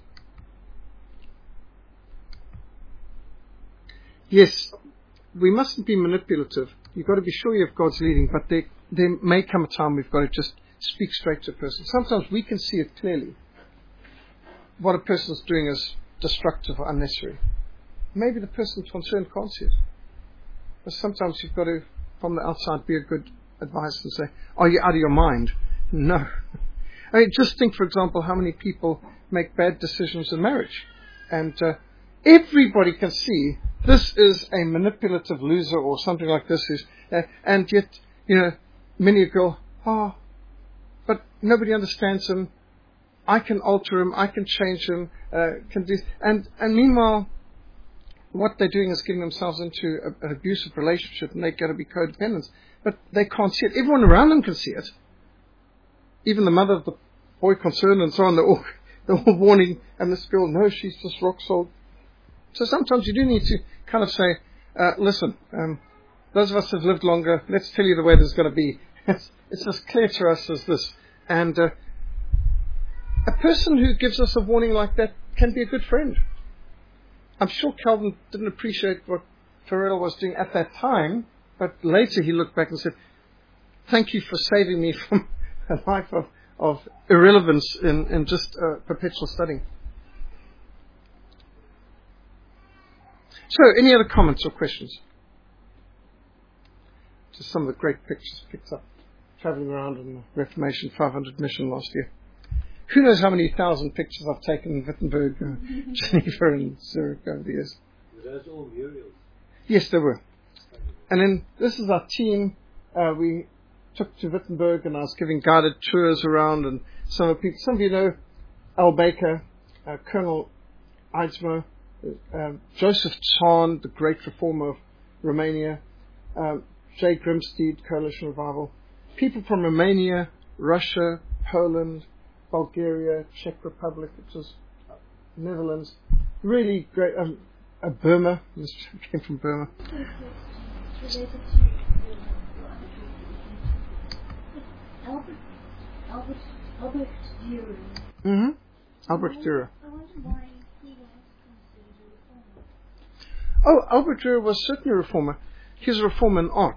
Yes, we mustn't be manipulative. You've got to be sure you have God's leading, but there may come a time we've got to just speak straight to a person. Sometimes we can see it clearly. What a person's doing is destructive or unnecessary. Maybe the person concerned can't see it. But sometimes you've got to, from the outside, be a good advisor and say, "Are you out of your mind?" No. I mean, just think, for example, how many people make bad decisions in marriage. And everybody can see this is a manipulative loser or something like this. And yet, many go, but nobody understands him. I can alter him. I can change him. And meanwhile, what they're doing is getting themselves into an abusive relationship, and they've got to be codependents. But they can't see it. Everyone around them can see it. Even the mother of the boy concerned and so on, they're all warning, and this girl, no, she's just rock solid. So sometimes you do need to kind of say, listen, those of us who have lived longer, let's tell you the way this is going to be. It's as clear to us as this. And a person who gives us a warning like that can be a good friend. I'm sure Calvin didn't appreciate what Farel was doing at that time, but later he looked back and said, "Thank you for saving me from a life of irrelevance in just perpetual studying." So, any other comments or questions? Just some of the great pictures picked up traveling around in the Reformation 500 mission last year. Who knows how many thousand pictures I've taken in Wittenberg, Geneva and Zurich over the years. Were those all murals? Yes, they were. And then this is our team. We took to Wittenberg, and I was giving guided tours around, and some of you know Al Baker, Colonel Eidsmo, Joseph Tson, the great reformer of Romania, J. Grimstead, Coalition Revival, people from Romania, Russia, Poland, Bulgaria, Czech Republic, which is Netherlands, really great, Burma, this came from Burma. Related to Albert Dürer. Mm-hmm. Albert Dürer. I wonder why he was considered a reformer. Oh, Albert Dürer was certainly a reformer. He was a reformer in art.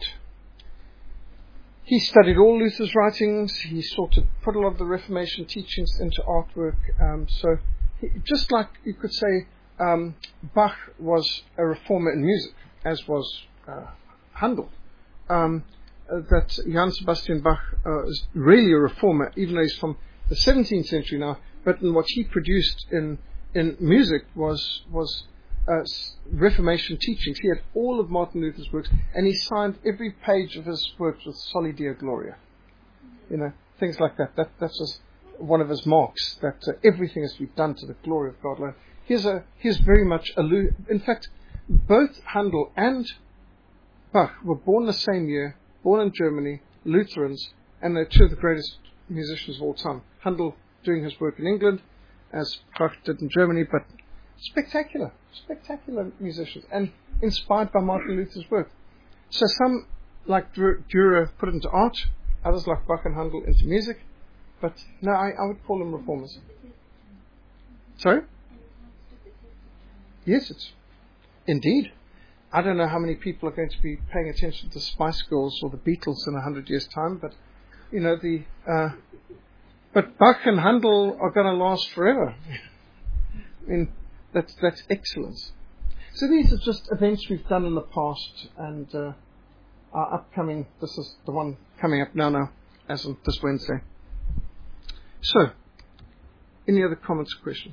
He studied all Luther's writings. He sought to put a lot of the Reformation teachings into artwork. So, just like you could say, Bach was a reformer in music, as was Handel. That Johann Sebastian Bach is really a reformer, even though he's from the 17th century now. But in what he produced in music was Reformation teachings. He had all of Martin Luther's works, and he signed every page of his works with Soli Deo Gloria. Things like that. That's just one of his marks, that everything is to be done to the glory of God alone. He's very much in fact, both Handel and Bach were born the same year, born in Germany, Lutherans, and they're two of the greatest musicians of all time. Handel doing his work in England, as Bach did in Germany, but spectacular musicians, and inspired by Martin Luther's work. So some, like Dürer, put it into art, others, like Bach and Handel, into music, but no, I would call them reformers. Sorry? Yes, it's indeed. I don't know how many people are going to be paying attention to the Spice Girls or the Beatles in 100 years' time, but but Bach and Handel are going to last forever. I mean, that's excellence. So these are just events we've done in the past, and our upcoming. This is the one coming up now, as of this Wednesday. So, any other comments or questions?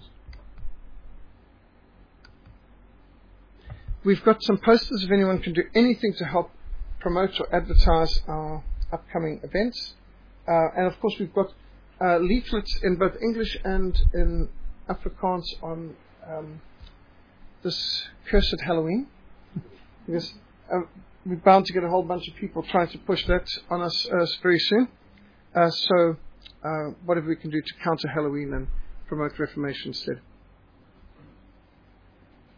We've got some posters if anyone can do anything to help promote or advertise our upcoming events. And of course we've got leaflets in both English and in Afrikaans on this cursed Halloween. Because we're bound to get a whole bunch of people trying to push that on us very soon. So whatever we can do to counter Halloween and promote Reformation instead.